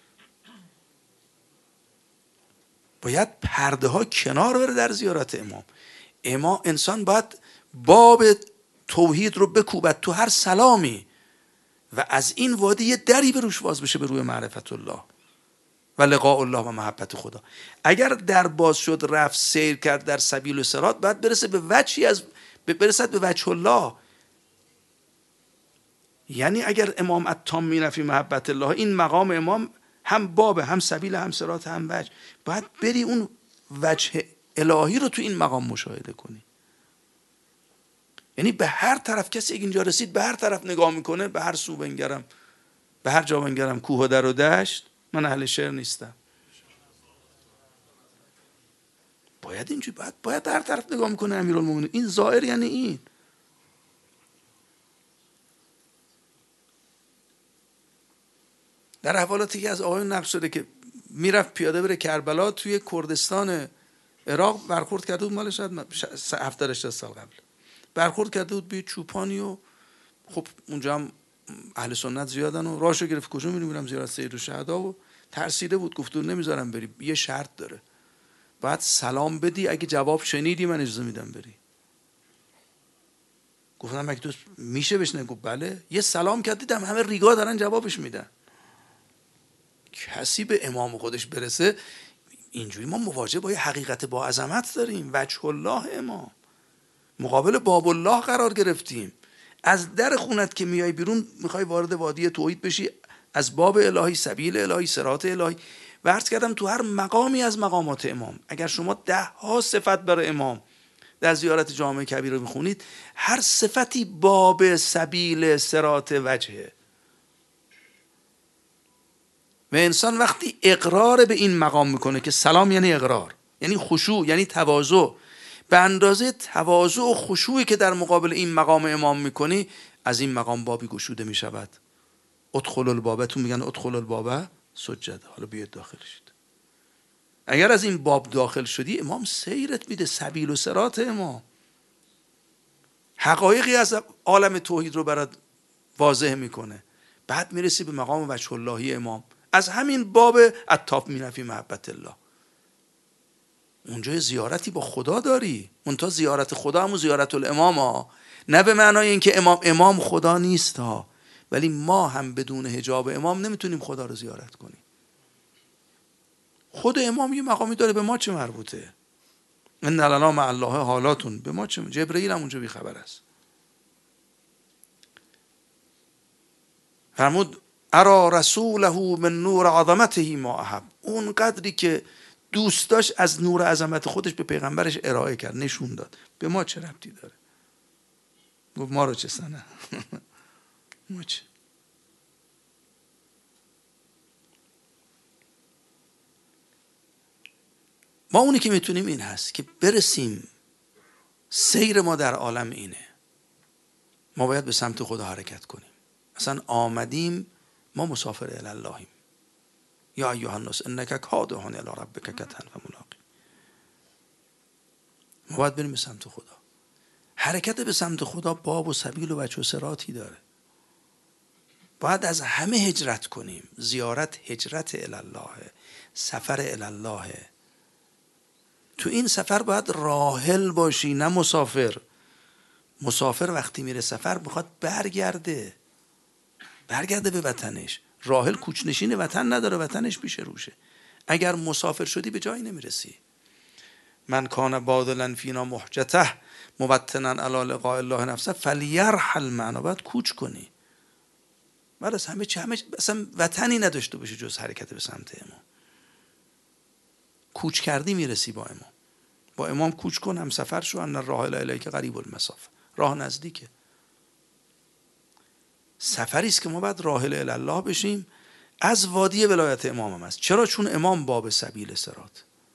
باید پرده ها کنار بره در زیارت امام. انسان باید باب توحید رو بکوبد تو هر سلامی و از این وادی یه دری به روش باز بشه به روی معرفت الله. و لقاء الله و محبت خدا. اگر در باز شد رفت سیر کرد در سبیل و صراط، باید برسه به وجهی از برسد به وجه الله. یعنی اگر امام التام میرفی محبت الله، این مقام امام هم باب، هم سبیل، هم صراط، هم وجه، باید بری اون وجه الهی رو تو این مقام مشاهده کنی. یعنی به هر طرف، کسی اینجا رسید به هر طرف نگاه میکنه، به هر سو بنگرم، به هر جا بنگرم کوه و در و دشت، من اهل شعر نیستم. باید اینجوری، باید هر طرف نگاه میکنه امیرالمومنین. این ظاهر یعنی این. در احوالاتی که از آقایون نقل شده که میرفت پیاده بره کربلا، توی کردستان عراق برخورد کرده بود، مال شاید 70 سال قبل برخورد کرده بود به چوپانی و خب اونجا هم اهل سنت زیادن و راهشو گرفت کجا میرم زیارت سید الشهدا و ترسیده بود، گفت نمیذارم بری، یه شرط داره، باید سلام بدی، اگه جواب شنیدی من اجازه میدم بری. گفتم اگه تو میشه بشنه؟ گفت بله. یه سلام کرد، دیدم همه ریگا دارن جوابش میدن. کسی به امام خودش برسه اینجوری، ما مواجه با یه حقیقت با عظمت داریم، وجه الله امام، مقابل باب الله قرار گرفتیم. از در خونت که میای بیرون میخوای وارد وادی توحید بشی، از باب الهی، سبیل الهی، صراط الهی. و عرض کردم تو هر مقامی از مقامات امام، اگر شما 10 صفت برای امام در زیارت جامع کبیر رو میخونید، هر صفتی باب، سبیل، صراط، وجهه. و انسان وقتی اقرار به این مقام میکنه که سلام یعنی اقرار، یعنی خشوع، یعنی تواضع، به اندازه تواضع و خشوعی که در مقابل این مقام امام میکنی، از این مقام بابی گشوده میشود. ادخل البابه، تو میگن ادخل البابه سجده، حالا بیاید داخل شید. اگر از این باب داخل شدی، امام سیرت میده، سبیل و صراط امام، حقایقی از عالم توحید رو برات واضح میکنه. بعد میرسی به مقام وجه اللهی امام، از همین باب التاف میرفی محبت الله. اونجا زیارتی با خدا داری، منتها زیارت خدا همون زیارت الامام ها، نه به معنای اینکه امام خدا نیست ها، ولی ما هم بدون حجاب امام نمیتونیم خدا رو زیارت کنیم. خود امام یه مقامی داره، به ما چه مربوطه؟ ان لنا مع الله حالاتون، به ما چه؟ جبرئیل هم اونجا بی خبر است. فرمود ارا رسوله من نور عظمته ما احب، اون قدری که دوست داشت از نور عظمت خودش به پیغمبرش ارائه کرد، نشون داد. به ما چه ربطی داره؟ گفت ما رو چه سنه؟ ما چه؟ ما اونی که میتونیم این هست که برسیم، سیر ما در عالم اینه، ما باید به سمت خدا حرکت کنیم. مثلا آمدیم، ما مسافر الی اللهیم. یا ایها الناس انک کادح الی ربک کدحا فملاقی. ما باید بریم به سمت خدا. حرکت به سمت خدا باب و سبیل و وجه و صراطی داره. باید از همه هجرت کنیم. زیارت هجرت الی الله، سفر الی الله. تو این سفر باید راحل باشی، نه مسافر. مسافر وقتی میره سفر میخواد برگرده به وطنش. راحل کوچنشین وطن نداره، وطنش پیش روشه. اگر مسافر شدی به جایی نمیرسی. من کان باذلا فینا محجته موطنا علی لقاء الله نفسه فلیرحل معنا. باید کوچ کنی. بعد از همه اصلا وطنی نداشته باشی جز حرکت به سمت امام. کوچ کردی میرسی با امام. با امام کوچ کن، هم سفر شو. ان الراحل الیک قریب المسافه، راه نزدیکه. سفری است که ما باید راحل الی الله بشیم. از وادی ولایت امام هم است. چرا؟ چون امام باب سبیل صراط.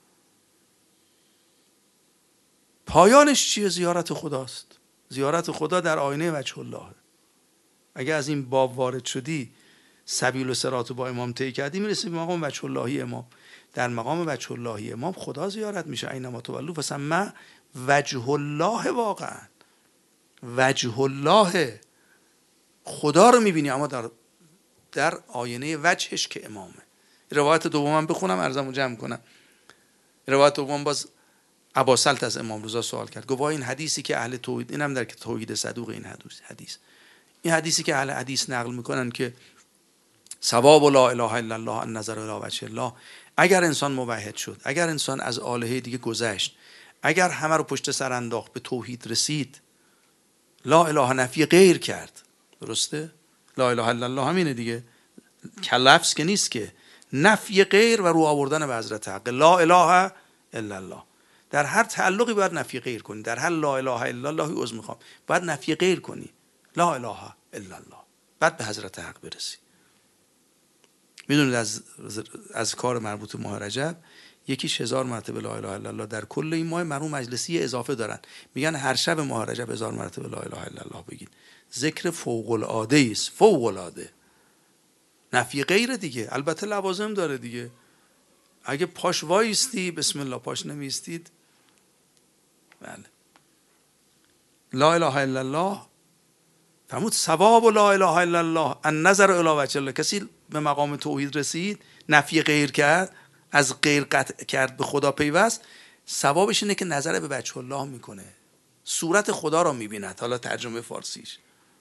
پایانش چیه؟ زیارت خداست. زیارت خدا در آینه وجه الله. اگه از این باب وارد شدی، سبیل و صراط با امام طی کردی، میرسی به مقام وجه اللهی امام. در مقام وجه اللهی امام خدا زیارت میشه. اینما تولوا فثم وجه الله. واقعا وجه الله، خدا رو میبینی، اما در آینه وجهش که امامه. روایت دومم بخونم، عرضمو جمع کنم. روایت دوم باز اباسلط از امام رضا سوال کرد، گفت این حدیثی که اهل توحید، اینم در توحید صدوق، این حدیثی که اهل حدیث نقل میکنن که ثواب لا اله الا الله النظر الی وجه الله. اگر انسان موحد شد، اگر انسان از آلهه دیگه گذشت، اگر همه رو پشت سر انداخت، به توحید رسید، لا اله نفی غیر کرد، درسته؟ لا اله الا الله همینه دیگه، لفظ که نیست که، نفی غیر و رو آوردن به حضرت حق. لا اله الا الله، در هر تعلقی باید نفی غیر کنی، در هر لا اله الا الله عذر میخوام باید نفی غیر کنی، لا اله الا الله، بعد به حضرت حق برسی. میدونید از کار مربوط به ماه رجب یکیش 1000 مرتبه لا اله الا الله در کل این ماه. مرحوم مجلسی اضافه دارن، میگن هر شب ماه رجب 1000 مرتبه لا اله الا الله بگید. ذکر فوق العاده است، فوق العاده، نفی غیر دیگه. البته لوازم داره دیگه، اگه پاش وایستی بسم الله، پاش نمیستید بله. لا اله الا الله فرمود ثواب لا اله الا الله النظر الی وجه الله. کسی به مقام توحید رسید، نفی غیر کرد، از غیر قطع کرد، به خدا پیوست، ثوابش اینه که نظر به وجه الله میکنه، صورت خدا را میبیند. حالا ترجمه فارسیش.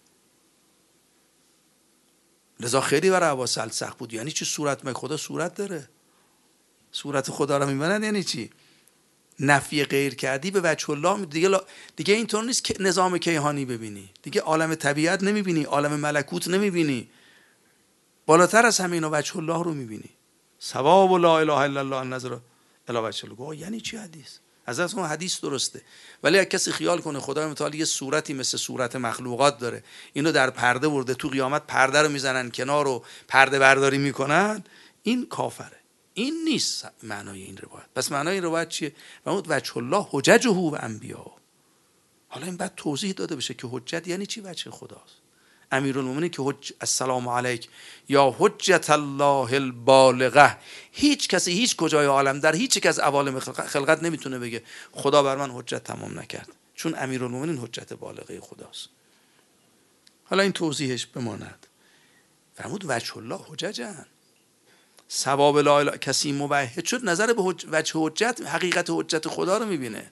لذا خیلی برای عواسل سخت بود. یعنی چی صورت؟ مگه خدا صورت داره؟ صورت خدا را میبیند یعنی چی؟ نفی غیر کردی به وجه الله دیگه اینطور نیست که نظام کیهانی ببینی، دیگه عالم طبیعت نمیبینی، عالم ملکوت نمیبینی، بالاتر از همه اینا وجه الله رو میبینی. ثواب لا اله الا الله النظر الی وجه الله. یعنی چی حدیث؟ از اون حدیث درسته، ولی اگه کسی خیال کنه خدای متعال یه صورتی مثل صورت مخلوقات داره، اینو در پرده برده، تو قیامت پرده رو میزنن کنار و پرده برداری میکنن، این کافره. این نیست معنای این روایت. پس معنای این روایت چیه؟ فرمود وجه الله حججه و انبیاء. حالا این بعد توضیح داده بشه که حجت یعنی چی؟ وجه خداست. امیرالمومنین که السلام علیک یا حجت الله البالغه. هیچ کسی هیچ کجای عالم در هیچ یک از عوالم خلقت نمیتونه بگه خدا بر من حجت تمام نکرد، چون امیرالمومنین حجت بالغه خداست. حالا این توضیحش بماند. فرمود وجه الله حججن، ثواب لا اله. کسی موحد شد نظر به وجه حجت، حقیقت حجت خدا رو میبینه.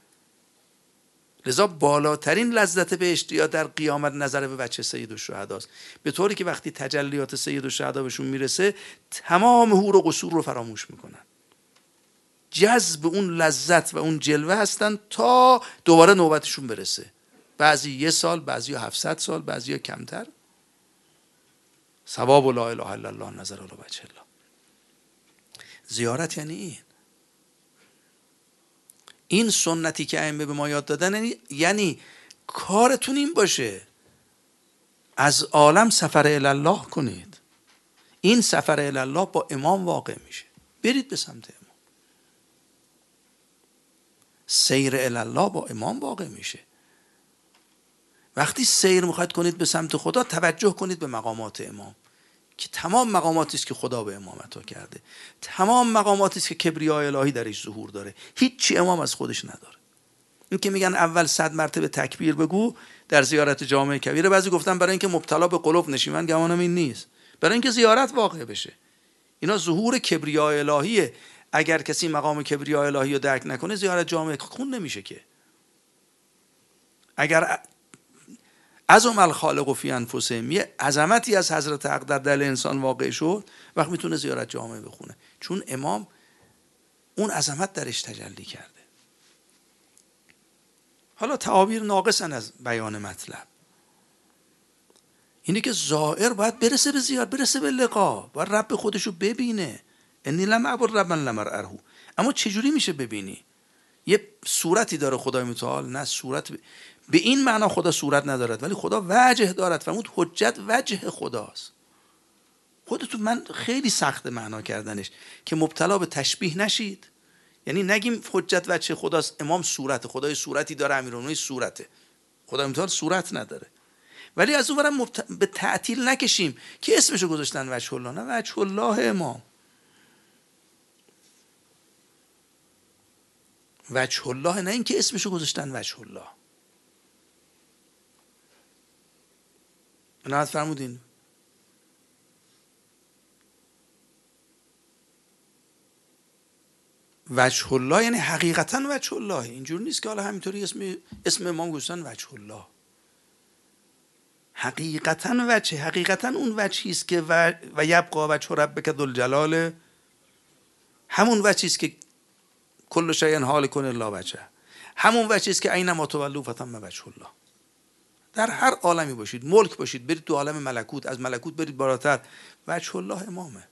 لذا بالاترین لذت بهشت یا در قیامت نظر به وجه سید الشهدا است، به طوری که وقتی تجلیات سید الشهدا بهشون میرسه تمام حور و قصور رو فراموش میکنن، جذب اون لذت و اون جلوه هستن تا دوباره نوبتشون برسه. بعضی 1 سال، بعضی 700 سال، بعضی کمتر. ثواب لا اله الا الله نظر الی وجه الله. زیارت یعنی این سنتی که ائمه به ما یاد دادن، یعنی کارتون این باشه از عالم سفر الی الله کنید. این سفر الی الله با امام واقع میشه، برید به سمت امام. سیر الی الله با امام واقع میشه. وقتی سیر میخواید کنید به سمت خدا، توجه کنید به مقامات امام که تمام مقاماتی است که خدا به امام عطا کرده، تمام مقاماتی است که کبریای الهی درش ظهور داره. هیچی امام از خودش نداره. این که میگن اول 100 مرتبه تکبیر بگو در زیارت جامع کبیره، بعضی گفتن برای اینکه مبتلا به قلوب نشی. من گمانم این نیست، برای اینکه زیارت واقع بشه. اینا ظهور کبریای الهیه. اگر کسی مقام کبریای الهی رو درک نکنه، زیارت جامع خون نمیشه که. اگر عظم الخالق فی انفسهم، یه عظمتی از حضرت حق در دل انسان واقع شد، وقت میتونه زیارت جامع بخونه، چون امام اون عظمت درش تجلی کرده. حالا تعابیر ناقصن از بیان مطلب. اینه که زائر باید برسه به زیارت، برسه به لقا، باید رب خودشو ببینه. انی لم اعبد ربا لم اراه. اما چجوری میشه ببینی؟ یه صورتی داره خدای متعال؟ نه، صورت به این معنا خدا صورت ندارد، ولی خدا وجه دارد. فرمود حجت وجه خداست. خودتون، من خیلی سخت معنا کردنش که مبتلا به تشبیه نشید. یعنی نگیم حجت وجه خداست، امام صورت، خدای صورتی داره، امیرالمومنین صورته، خدای متعال صورت نداره. ولی از اون برم به تعطیل نکشیم که اسمشو گذاشتن وجه الله. نه، وجه الله امام. وجه الله، نه این که اسمشو گذاشتن وجه الله. نهایت فرمودین وجه الله یعنی حقیقتا وجه الله. اینجور نیست که حالا همینطوری اسم امام گذاشتن وجه الله. حقیقتا اون وجهی است که و یبقا وجه ربک ذوالجلال، همون وجهی است که کل شیء هالک الا وجهه، همون وجهی است که اینما تولوا فثم وجه الله. در هر عالمی باشید، ملک باشید، برید تو عالم ملکوت، از ملکوت برید بالاتر، وجه الله امامه.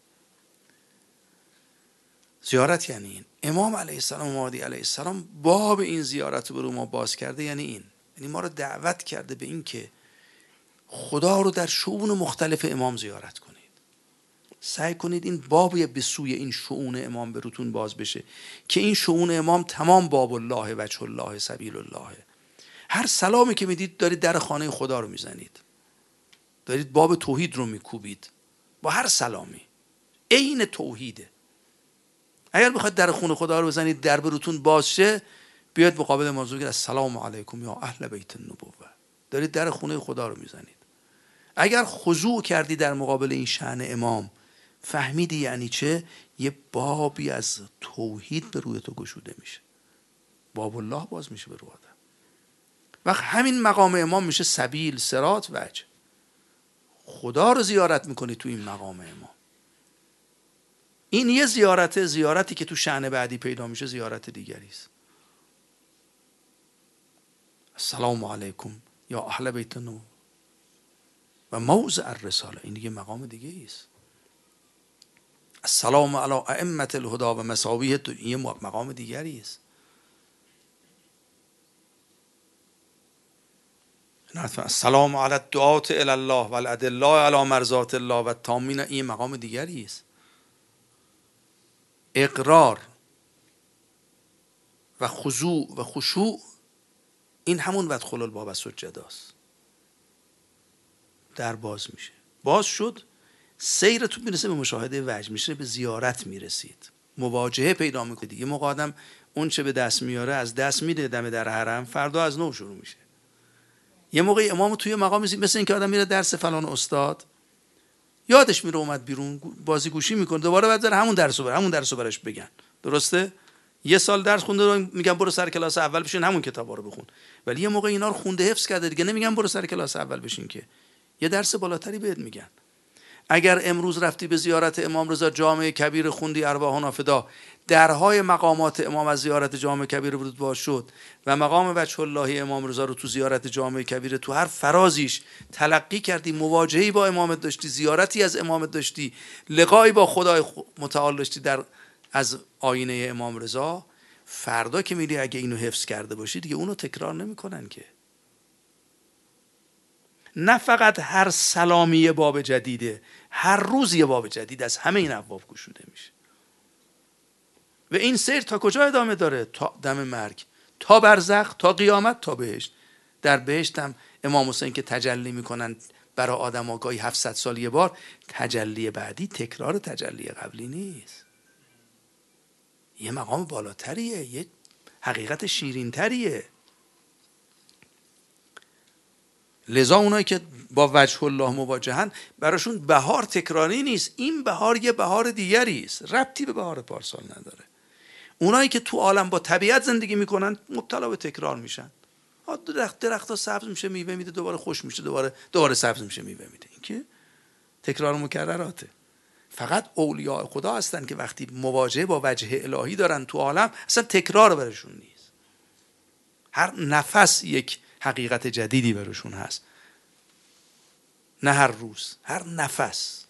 زیارت یعنی این. امام علیه السلام و مهدی علیه السلام باب این زیارت رو برای ما باز کرده، یعنی این، یعنی ما رو دعوت کرده به این که خدا رو در شؤون مختلف امام زیارت کنید. سعی کنید این بابی به سوی این شؤون امام بروتون باز بشه که این شؤون امام تمام باب الله، وجه الله، سبیل الله. هر سلامی که میدید دارید در خانه خدا رو میزنید، دارید باب توحید رو میکوبید با هر سلامی. عین توحیده. اگر بخواید در خونه خدا رو بزنید در بروتون باز شه، بیاید مقابل موضوع که السلام علیکم یا اهل بیت النبوه، دارید در خونه خدا رو میزنید. اگر خضوع کردی در مقابل این شأن امام، فهمیدی یعنی چه، یه بابی از توحید به روی تو گشوده میشه، باب الله باز میشه به روی آدم. وقت همین مقام امام میشه سبیل، صراط، وجه. خدا رو زیارت میکنی تو این مقام امام. این یه زیارتی که تو شأن بعدی پیدا میشه زیارت دیگری است. السلام علیکم یا اهل بیت النبوه و موضع الرساله، این دیگه مقام دیگه است. السلام علی ائمه الهدی و مساویه، این مقام دیگری است. السلام علی الدعاة الی الله و الادلاء علی مرضات الله و التامین، این مقام دیگری است. اقرار و خضوع و خشوع، این همون وادخلوا الباب سجداست. در باز میشه، باز شد، سیرتون میرسه به مشاهده وجه، میشه به زیارت میرسید، مواجهه پیدا میکنید. دیگه موقع آدم اون چه به دست میاره از دست میده دم در حرم، فردا از نو شروع میشه. یه موقع امام توی مقام میسید، مثل این که آدم میره درس فلان استاد، یادش میره اومد بیرون بازی گوشی میکنه، دوباره بعد همون درسو برش بگن. درسته؟ یه سال درس خونده میگن برو سر کلاس اول بشین همون کتابا رو بخون، ولی یه موقع اینا رو خونده حفظ کرده دیگه، نمیگن برو سر کلاس اول بشین، که یه درس بالاتری بهت میگن. اگر امروز رفتی به زیارت امام رضا جامع کبیر خوندی ارواحنا فدا، درهای مقامات امام از زیارت جامع کبیر ورود باز شد و مقام وجه الله امام رضا رو تو زیارت جامع کبیر تو هر فرازیش تلقی کردی، مواجهه‌ای با امامت داشتی، زیارتی از امامت داشتی، لقایی با خدای متعال داشتی در از آینه امام رضا، فردا که میری اگه اینو حفظ کرده باشی دیگه اونو تکرار نمیکنن که. نه فقط هر سلامی یه باب جدیده، هر روز یه باب جدید از همه این ابواب گشوده میشه و این سیر تا کجا ادامه داره؟ تا دم مرگ، تا برزخ، تا قیامت، تا بهشت. در بهشت هم امام حسین که تجلی میکنن برای آدم آگاهی 700 سال یه بار، تجلی بعدی تکرار تجلی قبلی نیست، یه مقام بالاتریه، یه حقیقت شیرین تریه. لذا اونایی که با وجه الله مواجهن براشون بهار تکراری نیست، این بهار یه بهار دیگری است، ربطی به بهار پارسال نداره. اونایی که تو عالم با طبیعت زندگی میکنن مبتلا به تکرار میشن. درخت سبز میشه میوه میده، دوباره خوش میشه، دوباره سبز میشه میوه میده. این که تکرار مکرراته. فقط اولیاء خدا هستن که وقتی مواجهه با وجه الهی دارن تو عالم اصلا تکرار برشون نیست، هر نفس یک حقیقت جدیدی برشون هست، نه هر روز، هر نفس.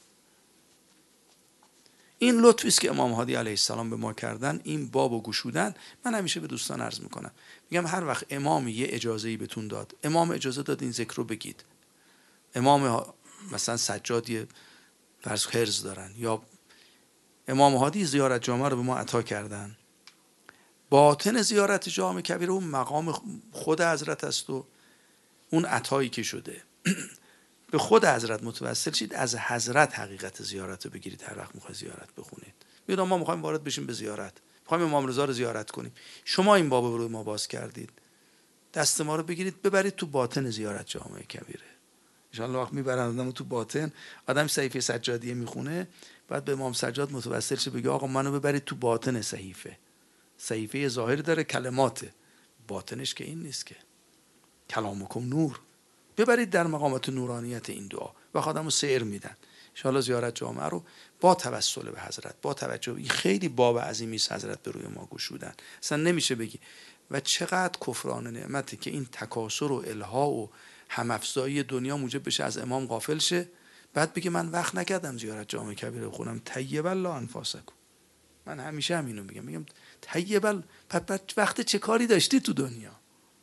این لطفی است که امام هادی علیه السلام به ما کردن، این بابو گشودن. من همیشه به دوستان عرض میکنم، میگم هر وقت امام یه اجازه‌ای بهتون داد، امام اجازه داد این ذکر رو بگید، امام مثلا سجاد یه فرض خرز دارن یا امام هادی زیارت جامع رو به ما عطا کردن، باطن زیارت جامع کبیر اون مقام خود حضرت است و اون عطایی که شده به خود حضرت متوسل شید، از حضرت حقیقت زیارت رو بگیرید. هر وقت میخواید زیارت بخونید، میگم ما میخوایم وارد بشیم به زیارت، میخوایم امام رضا رو زیارت کنیم، شما این باب رو ما باز کردید، دست ما رو بگیرید ببرید تو باطن زیارت جامع کبیره. ان شاء الله وقت میبرن آدمو تو باطن، آدم صحیفه سجادیه میخونه، بعد به امام سجاد متوسل شه بگه آقا منو ببرید تو باطن صحیفه ظاهر داره کلمات، باطنش که این نیست که کلامکم نور، ببرید در مقامات نورانیت این دعا و خودمو سیر میدن ان شاءالله زیارت جامعه رو با توسل به حضرت، با توجه خیلی باب عظیمی است حضرت به روی ما گشودن، اصلا نمیشه بگی. و چقدر کفران نعمته که این تکاسر و الها و همافزایی دنیا موجب بشه از امام غافل شه، بعد بگه من وقت نکردم زیارت جامع کبیر بخونم. طیب الله انفاسکم. من همیشه همینو میگم طیب الله، وقت چه کاری داشتی تو دنیا؟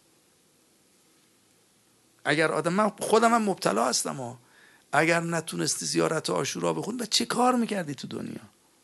اگر آدم، من خودم هم مبتلا هستم اگر نتونستی زیارت عاشورا بخونی، چه کار میکردی تو دنیا؟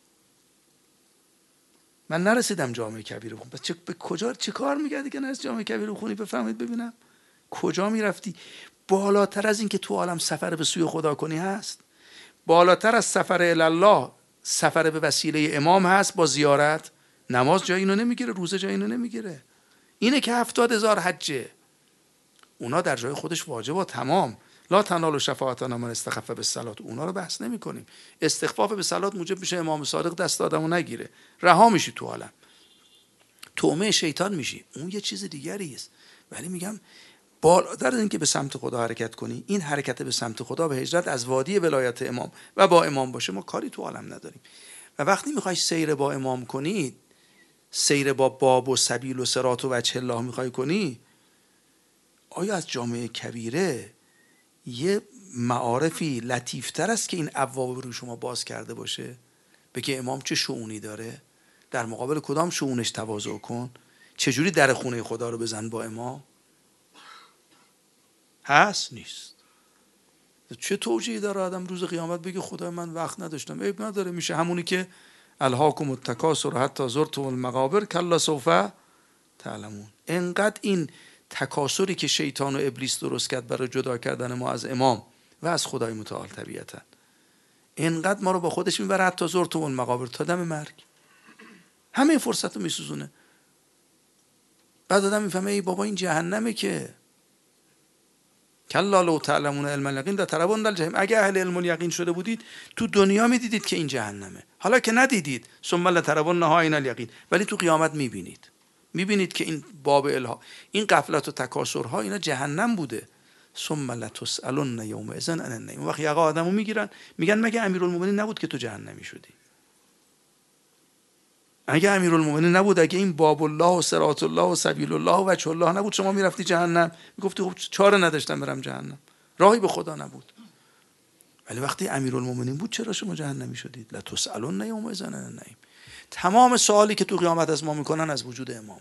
من نرسیدم جامع کبیر بخونم، به کجا چه کار میکردی که نرسید جامع کبیر بخونی؟ بفهمید ببینم کجا میرفتی؟ بالاتر از این که تو عالم سفر به سوی خدا کنی هست، بالاتر از سفر الله سفر به وسیله امام هست با زیارت. نماز جای اینو نمیگیره، روزه جای اینو نمیگیره. اینه که 70,000 حجه، اونا در جای خودش واجبه تمام. لا تنالوا شفاعتنا من استخف بالصلاه، اونا رو بحث نمی کنیم. استخفاف به صلات موجب میشه امام صادق دست آدمو نگیره، رها میشی تو عالم، تومه شیطان میشی، اون یه چیز دیگری است. ولی میگم بالاتر از این که به سمت خدا حرکت کنی، این حرکت به سمت خدا به هجرت از وادی ولایت امام و با امام باشه، ما کاری تو عالم نداریم. و وقتی میخوای سیر با امام کنی، سیر با باب و سبیل و صراط و وجه الله میخوای کنی، آیا از جامعه کبیره یه معارفی لطیفتر است که این ابواب رو شما باز کرده باشه؟ بگه امام چه شؤونی داره، در مقابل کدام شؤونش تواضع کن، چجوری در خونه خدا رو بزن با امام؟ هست نیست. چه توجیهی داره آدم روز قیامت بگه خدای من وقت نداشتم؟ عیب نداره، میشه همونی که الهاکم التکاثر حتی زرتم المقابر کلا سوف تعلمون. انقدر این تکاسری که شیطان و ابلیس درست کرد برای جدا کردن ما از امام و از خدای متعال طبیعتا، انقدر ما رو با خودش میبره حتی زرتم المقابر، تا دم مرگ همه این فرصت رو میسوزونه. بعد آدم میفهمه ای بابا این جهنمه که کلا لو تعلمون علم الیقین لترون الجحیم. اگه اهل علم الیقین شده بودید تو دنیا میدیدید که این جهنمه، حالا که ندیدید ثم لترونها عین الیقین، ولی تو قیامت میبینید که این باب الها، این غفلت و تکاسرها اینا جهنم بوده. ثم لتسالن یومئذ عن النعیم. وقتی یقه آدمو میگیرن میگن مگه امیرالمومنین نبود که تو جهنمی شدی؟ اگه امیرالمومنین نبود، اگه این باب الله و صراط الله و سبیل الله و وجه الله نبود، شما میرفتی جهنم، میگفتی خب چاره نداشتم برم جهنم، راهی به خدا نبود. ولی وقتی امیرالمومنین بود چرا شما جهنمی شدید؟ لتسالن یومئذ عن النعیم. تمام سوالی که تو قیامت از ما میکنن از وجود امامه.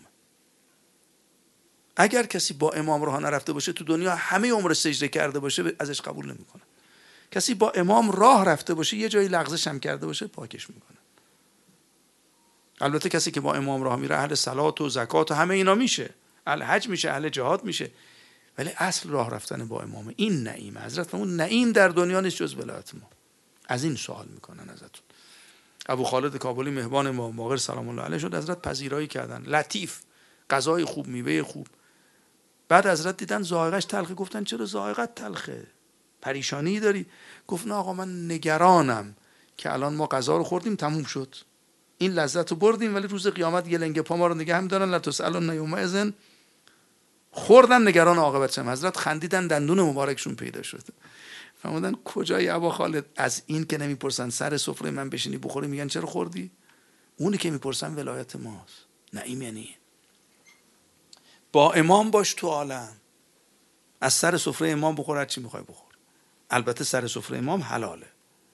اگر کسی با امام راه نرفته باشه تو دنیا همه عمر سجده کرده باشه ازش قبول نمیکنن. کسی با امام راه رفته باشه یه جایی لغزش هم کرده باشه پاکش میکنن. البته کسی که با امام راه میره اهل صلات و زکات و همه اینا میشه، اهل حج میشه، اهل جهاد میشه، ولی اصل راه رفتن با امامه. این نعیم حضرت فرمود نعیم در دنیا نیست جز ولایت ما. از این سوال میکنن ازتون. ابو خالد کابلی مهمان امام باقر سلام الله علیه شد، حضرت پذیرایی کردن، لطیف، غذای خوب، میوه خوب. بعد حضرت دیدن ذائقه‌اش تلخه، گفتن چرا ذائقه‌ت تلخه؟ پریشانی داری؟ گفت نه آقا من نگرانم که الان ما غذا رو خوردیم تموم شد، این لذت رو بردیم، ولی روز قیامت یه لنگه پا ما رو نگه هم دارن، لتسالن یومئذ. خوردن نگران عاقبتش. حضرت خندیدن، دندون مبارکشون پیدا شد. فرمودن کجای ابا خالد؟ از این که نمیپرسن سر سفره من بشینی بخوری میگن چرا خوردی؟ اونی که میپرسن ولایت ماست. نعیم یعنی با امام باش تو عالم، از سر سفره امام بخور هر چی میخوای بخور. البته سر سفره امام حلاله،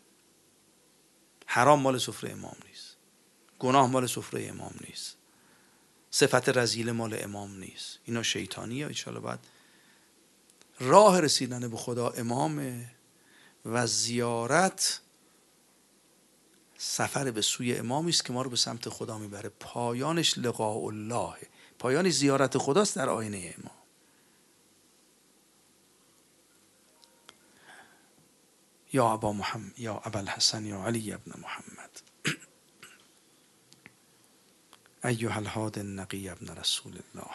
حرام مال سفره امام نیست، گناه مال سفره امام نیست، صفت رذیل مال امام نیست، اینا شیطانیه. ان شاءالله بعد راه رسیدن به خدا امامه و زیارت سفر به سوی امامی است که ما رو به سمت خدا میبره. پایانش لقاء الله، پایانش زیارت خداست در آینه امام. یا ابا محمد، یا ابا الحسن، یا علی ابن محمد، ایها الهادی النقی ابن رسول الله،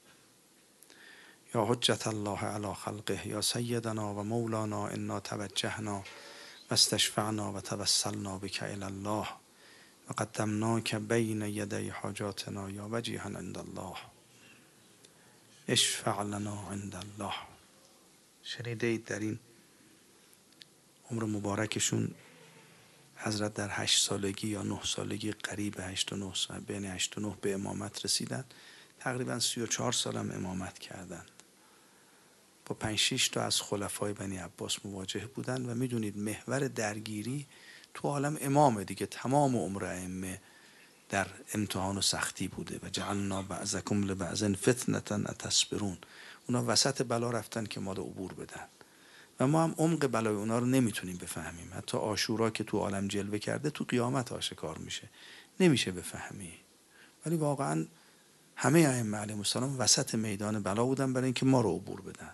یا حجت الله علی خلقه، یا سیدنا و مولانا، انا توجهنا و استشفعنا و توسلنا بک الی الله و قدمناک بین یدی حاجاتنا، یا وجیها عند الله، اشفع لنا عند الله، شنیده اید در این عمر مبارکشون حضرت در 8 سالگی یا 9 سالگی قریب 8 و 9 سال، بین 8 و 9 به امامت رسیدن. تقریبا 34 سالم امامت کردن. با 5-6 تا از خلفای بنی عباس مواجه بودن و میدونید محور درگیری تو عالم امامه دیگه. تمام عمر ائمه در امتحان و سختی بوده. و جعلنا بعضکم لبعض فتنة اتصبرون. اونا وسط بلا رفتن که ما رو عبور بدن و ما هم عمق بلای اونا رو نمیتونیم بفهمیم. حتی عاشورا که تو عالم جلوه کرده تو قیامت آشکار میشه، نمیشه بفهمی. ولی واقعا همه ائمه علیهم السلام وسط میدان بلا بودن برای اینکه ما رو عبور بدن.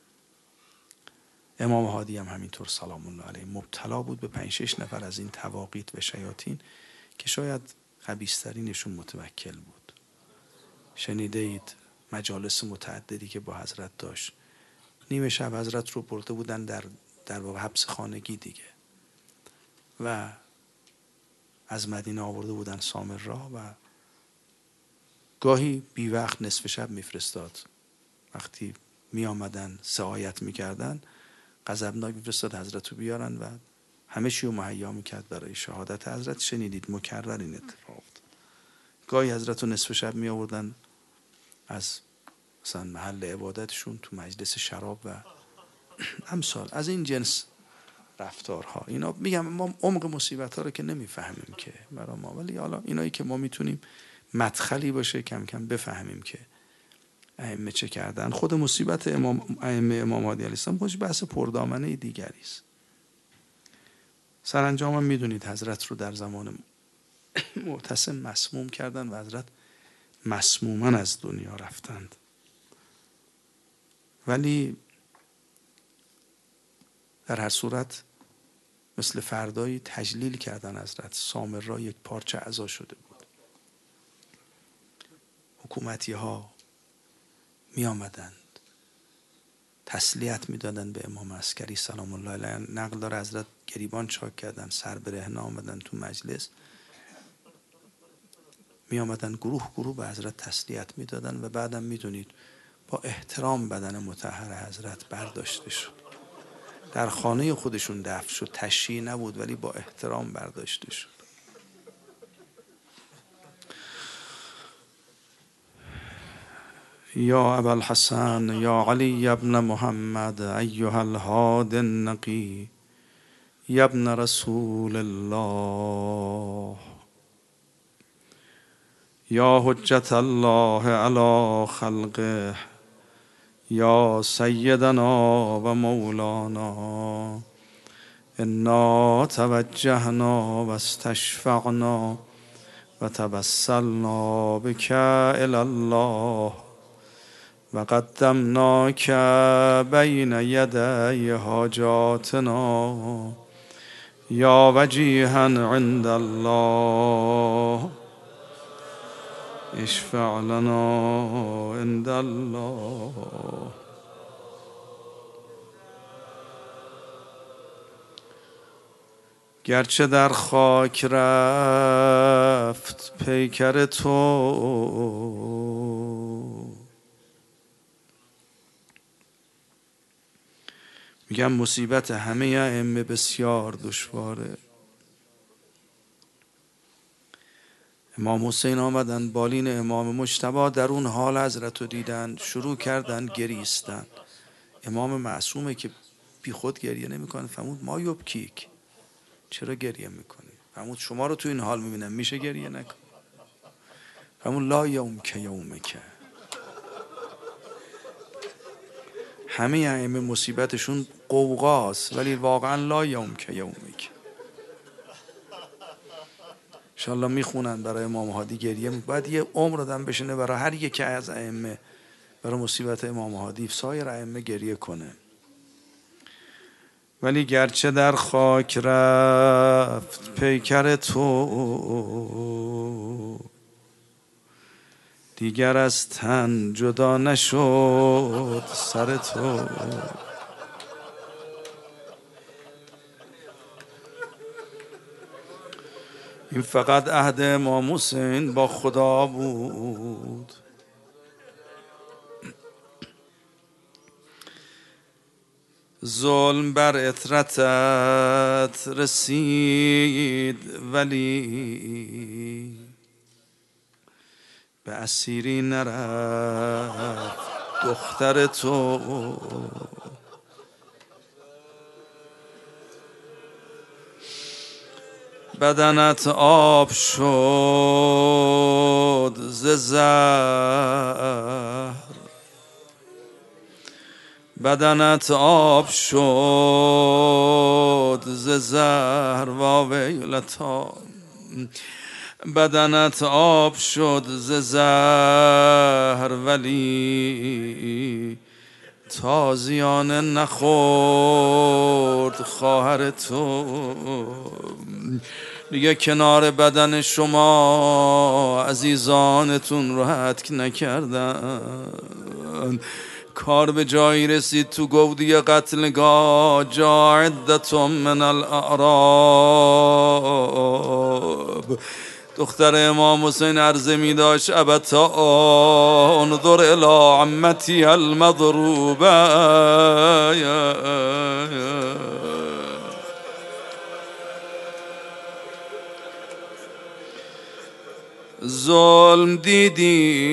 امام هادی هم همینطور سلام الله علیه مبتلا بود به 5-6 نفر از این طواغیت و شیاطین که شاید خبیث‌ترینشون متوکل بود. شنیده اید مجالس متعددی که با حضرت داشت. نیمه شب حضرت رو برده بودن در واقع حبس خانگی دیگه و از مدینه آورده بودن سامرا و گاهی بی وقت نصف شب میفرستاد. وقتی می آمدن سعایت میکردن غضبناک میفرستاد حضرت رو بیارن و همه چی رو مهیا میکرد برای شهادت حضرت. شنیدید مکرر این اتفاق افتاد. گاهی حضرت رو نصف شب می آوردن از مثلا محل عبادتشون تو مجلس شراب و امثال از این جنس رفتارها. اینا میگم ما عمق مصیبت ها رو که نمیفهمیم که برای ما، ولی حالا اینایی که ما میتونیم مدخلی باشه کم کم بفهمیم که ائمه چه کردن. خود مصیبت ائمه امام هادی علیه السلام خودش بحث پردامنه دیگری است. سرانجام هم میدونید حضرت رو در زمان معتصم مسموم کردن و حضرت مسموما از دنیا رفتند. ولی در هر صورت مثل فردایی تجلیل کردن حضرت. سامرا یک پارچه عزا شده بود. حکومتی ها می آمدند تسلیت می دادن به امام عسکری سلام الله علیه. نقل داره حضرت گریبان چاک کردن، سر برهنه آمدن تو مجلس، می آمدن گروه گروه به حضرت تسلیت می دادن و بعدم می دونید با احترام بدن مطهر حضرت برداشته شد. در خانه خودشون دفن شد، تشییع نبود ولی با احترام برداشته شد. یا ابا الحسن یا علی ابن محمد ایها الهاد النقی یا ابن رسول الله یا حجت الله علی خلقه یا سیدنا و مولانا انا توجهنا و استشفعنا و توسلنا بک الی الله و قدمناک بین یدی حاجاتنا یا وجیها عند الله اشفع لنا عند الله. گرچه در خاک رفت پیکر تو. میگم مصیبت همه ائمه بسیار دشواره. امام حسین آمدن بالین امام مجتبی، در اون حال حضرت رو دیدن، شروع کردن گریستن. امام معصومه که بی خود گریه نمیکنه. فرمود ما یبکیک، چرا گریه میکنی؟ فرمود شما رو تو این حال میبینم، میشه گریه نکن؟ فرمود لا یومک یومک. همه ائمه مصیبتشون قوقاست ولی واقعا لا یومک یومک. انشالله میخونن برای امام هادی گریه باید یه عمر دادن بشینه برای هر یکی از ائمه برای مصیبت امام هادی سایر ائمه گریه کنه. ولی گرچه در خاک رفت پیکر تو، دیگر از تن جدا نشد سر تو. این فقط عهد امام حسین با خدا بود. ظلم بر اطرتت رسید ولی به اسیری نرفت دختر تو. بدنت آب شد ز زهر، بدنت آب شد ز زهر واویلتا. بدنت آب شد ز زهر ولی تازیانه نخورد خواهر تو. دیگه کنار بدن شما عزیزانتون راحت نکردن. کار به جایی رسید تو گودی قتلگاه جا عدت من الاعراب. دختر امام حسین عرضه می داشت ابتا انظر الی عمتی المضروبه. ظلم دیدی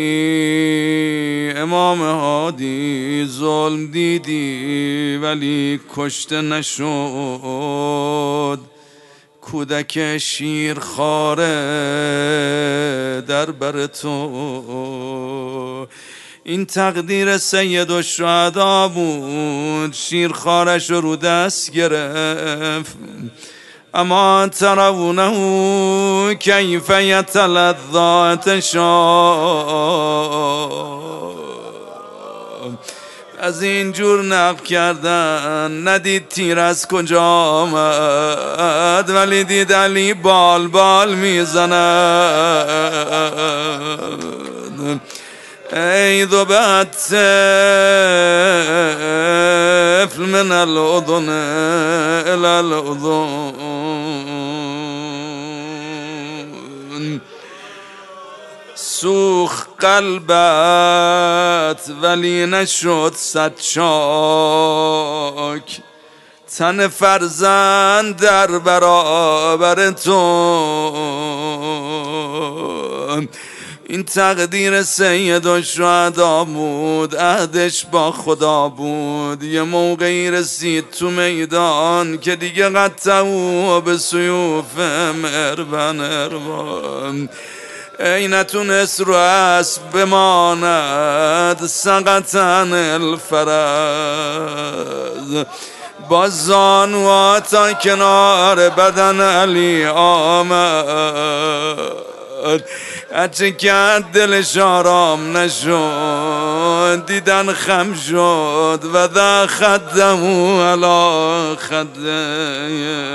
امام هادی، ظلم دیدی ولی کشته نشد. کودک شیرخواره در بر تو. این تقدیر سید الشهدا بود، شیرخوارش رو دست گرفت. اما ترونه کیف یتلذا از اینجور نقل کردن. ندید تیر از کجا آمد ولی دید علی بال بال میزند. ای دو بد طفل من الاذن الى الاذن. سوخ قلبت ولی نشد صد چاک. تن فرزند در برابر تو. این تقدیر سید الشهدا بود، عهدش با خدا بود. یه موقعی رسید تو میدان که دیگه قطعو به سیوف مربن. ای نتونست رو اسب بماند سقطن الفرز. با زانوها تا کنار بدن علی آمد. هرچه کرد دلش آرام نشد. دیدن خم شد و ذا خدمو علی خده.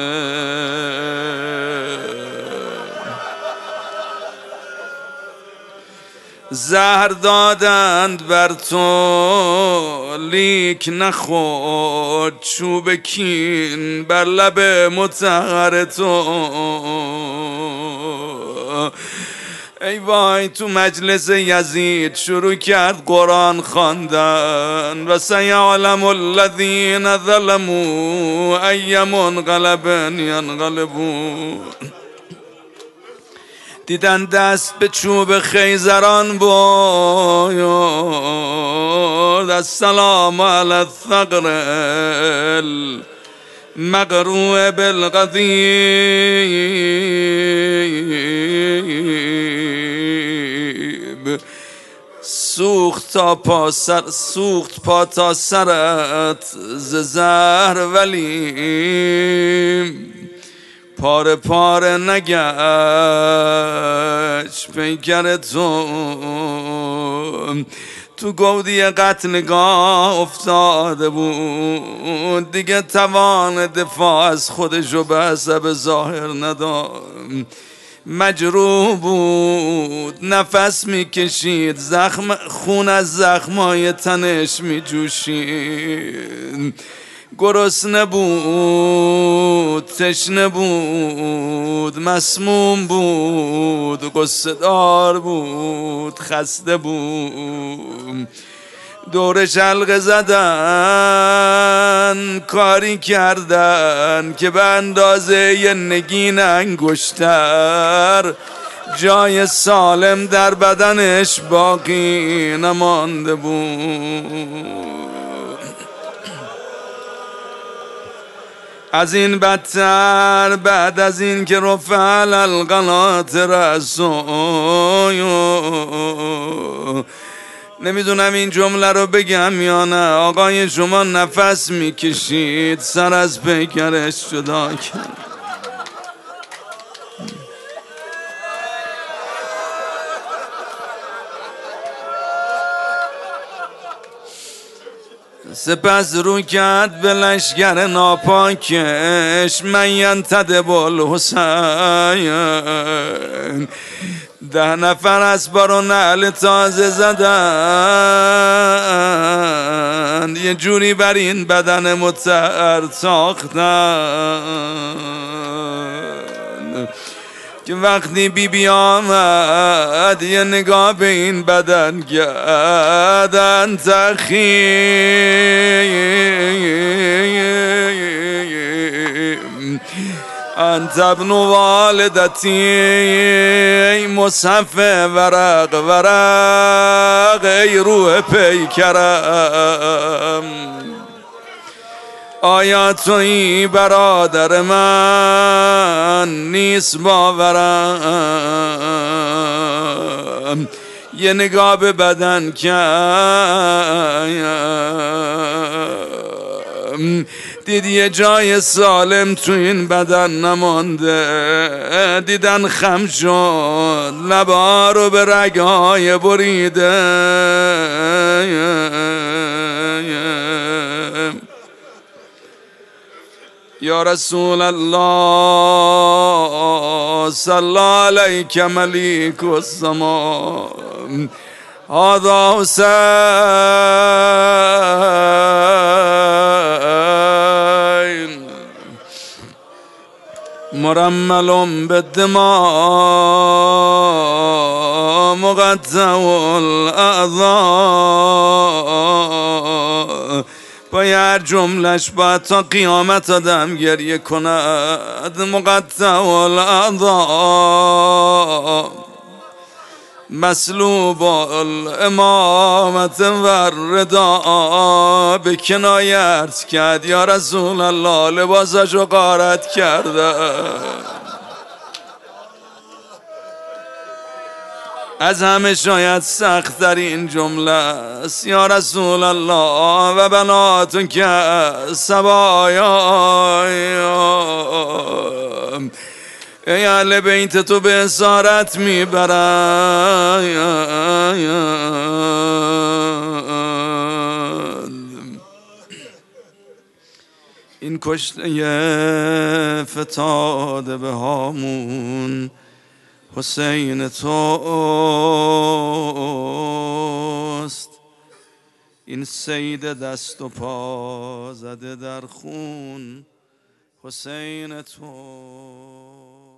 زهر دادند بر تو لیک نخورد. چوب کین بر لب مطهر تو. ای وای تو مجلس یزید شروع کرد قرآن خواندن. و سیعلم الذین ظلموا ای منقلب ینقلبون. دیدن دست به چوب خیزران برد. السلام علی الثغر المقروع بالغضیب. سوخت پا تا سرت ز زهر ولی پاره پاره نگشت پیکر تو. تو گودی قتلگاه افتاده بود. دیگه توان دفاع از خودشو به حسب ظاهر نداشت. مجروح بود، نفس میکشید، خون از زخمای تنش میجوشید. گرسنه بود، تشنه بود، مسموم بود، غصه دار بود، خسته بود. دور شلق زدن کاری کردن که به اندازه یه نگین انگشتر جای سالم در بدنش باقی نمانده بود. از این بدتر بعد از این که رفع القنات رسول، نمیدونم این جمله رو بگم یا نه، آقای شما نفس میکشید سر از پیکرش جدا کرد. سپس رو کرد به لشگر ناپاکش من ینتدب الحسین. 10 نفر اسبار و نعل تازه زدن، یه جوری بر این بدن متعر تاختن که وقتی بی آمد یه نگاه به این بدن گردن انت ابن والدتی مصحف ورق ورق ای روح پیکرم، آیا تویی برادر من نیست باورم. یه نگاه به بدن کردم دید یه جای سالم تو این بدن نمانده، دیدن خم شد لبا رو به رگهای بریده. یا رسول الله صلی علیک ملیک السمان، هذا حسین مرمل بالدماء مقطع الاعضاء. با هر جملش باید تا قیامت آدم گریه کند. مقطع الاعضاء مسلوب الامامت و الرداء. به کنایت کرد یا رسول الله لباسشو غارت کرده. از همه شاید سخت در این جمله است یا رسول الله و بناتون که سبایا، ای اهل بیت تو به اسارت میبرند. این کشته فتاده به هامون حسین توست، این سید دست و پا زده در خون حسین توست.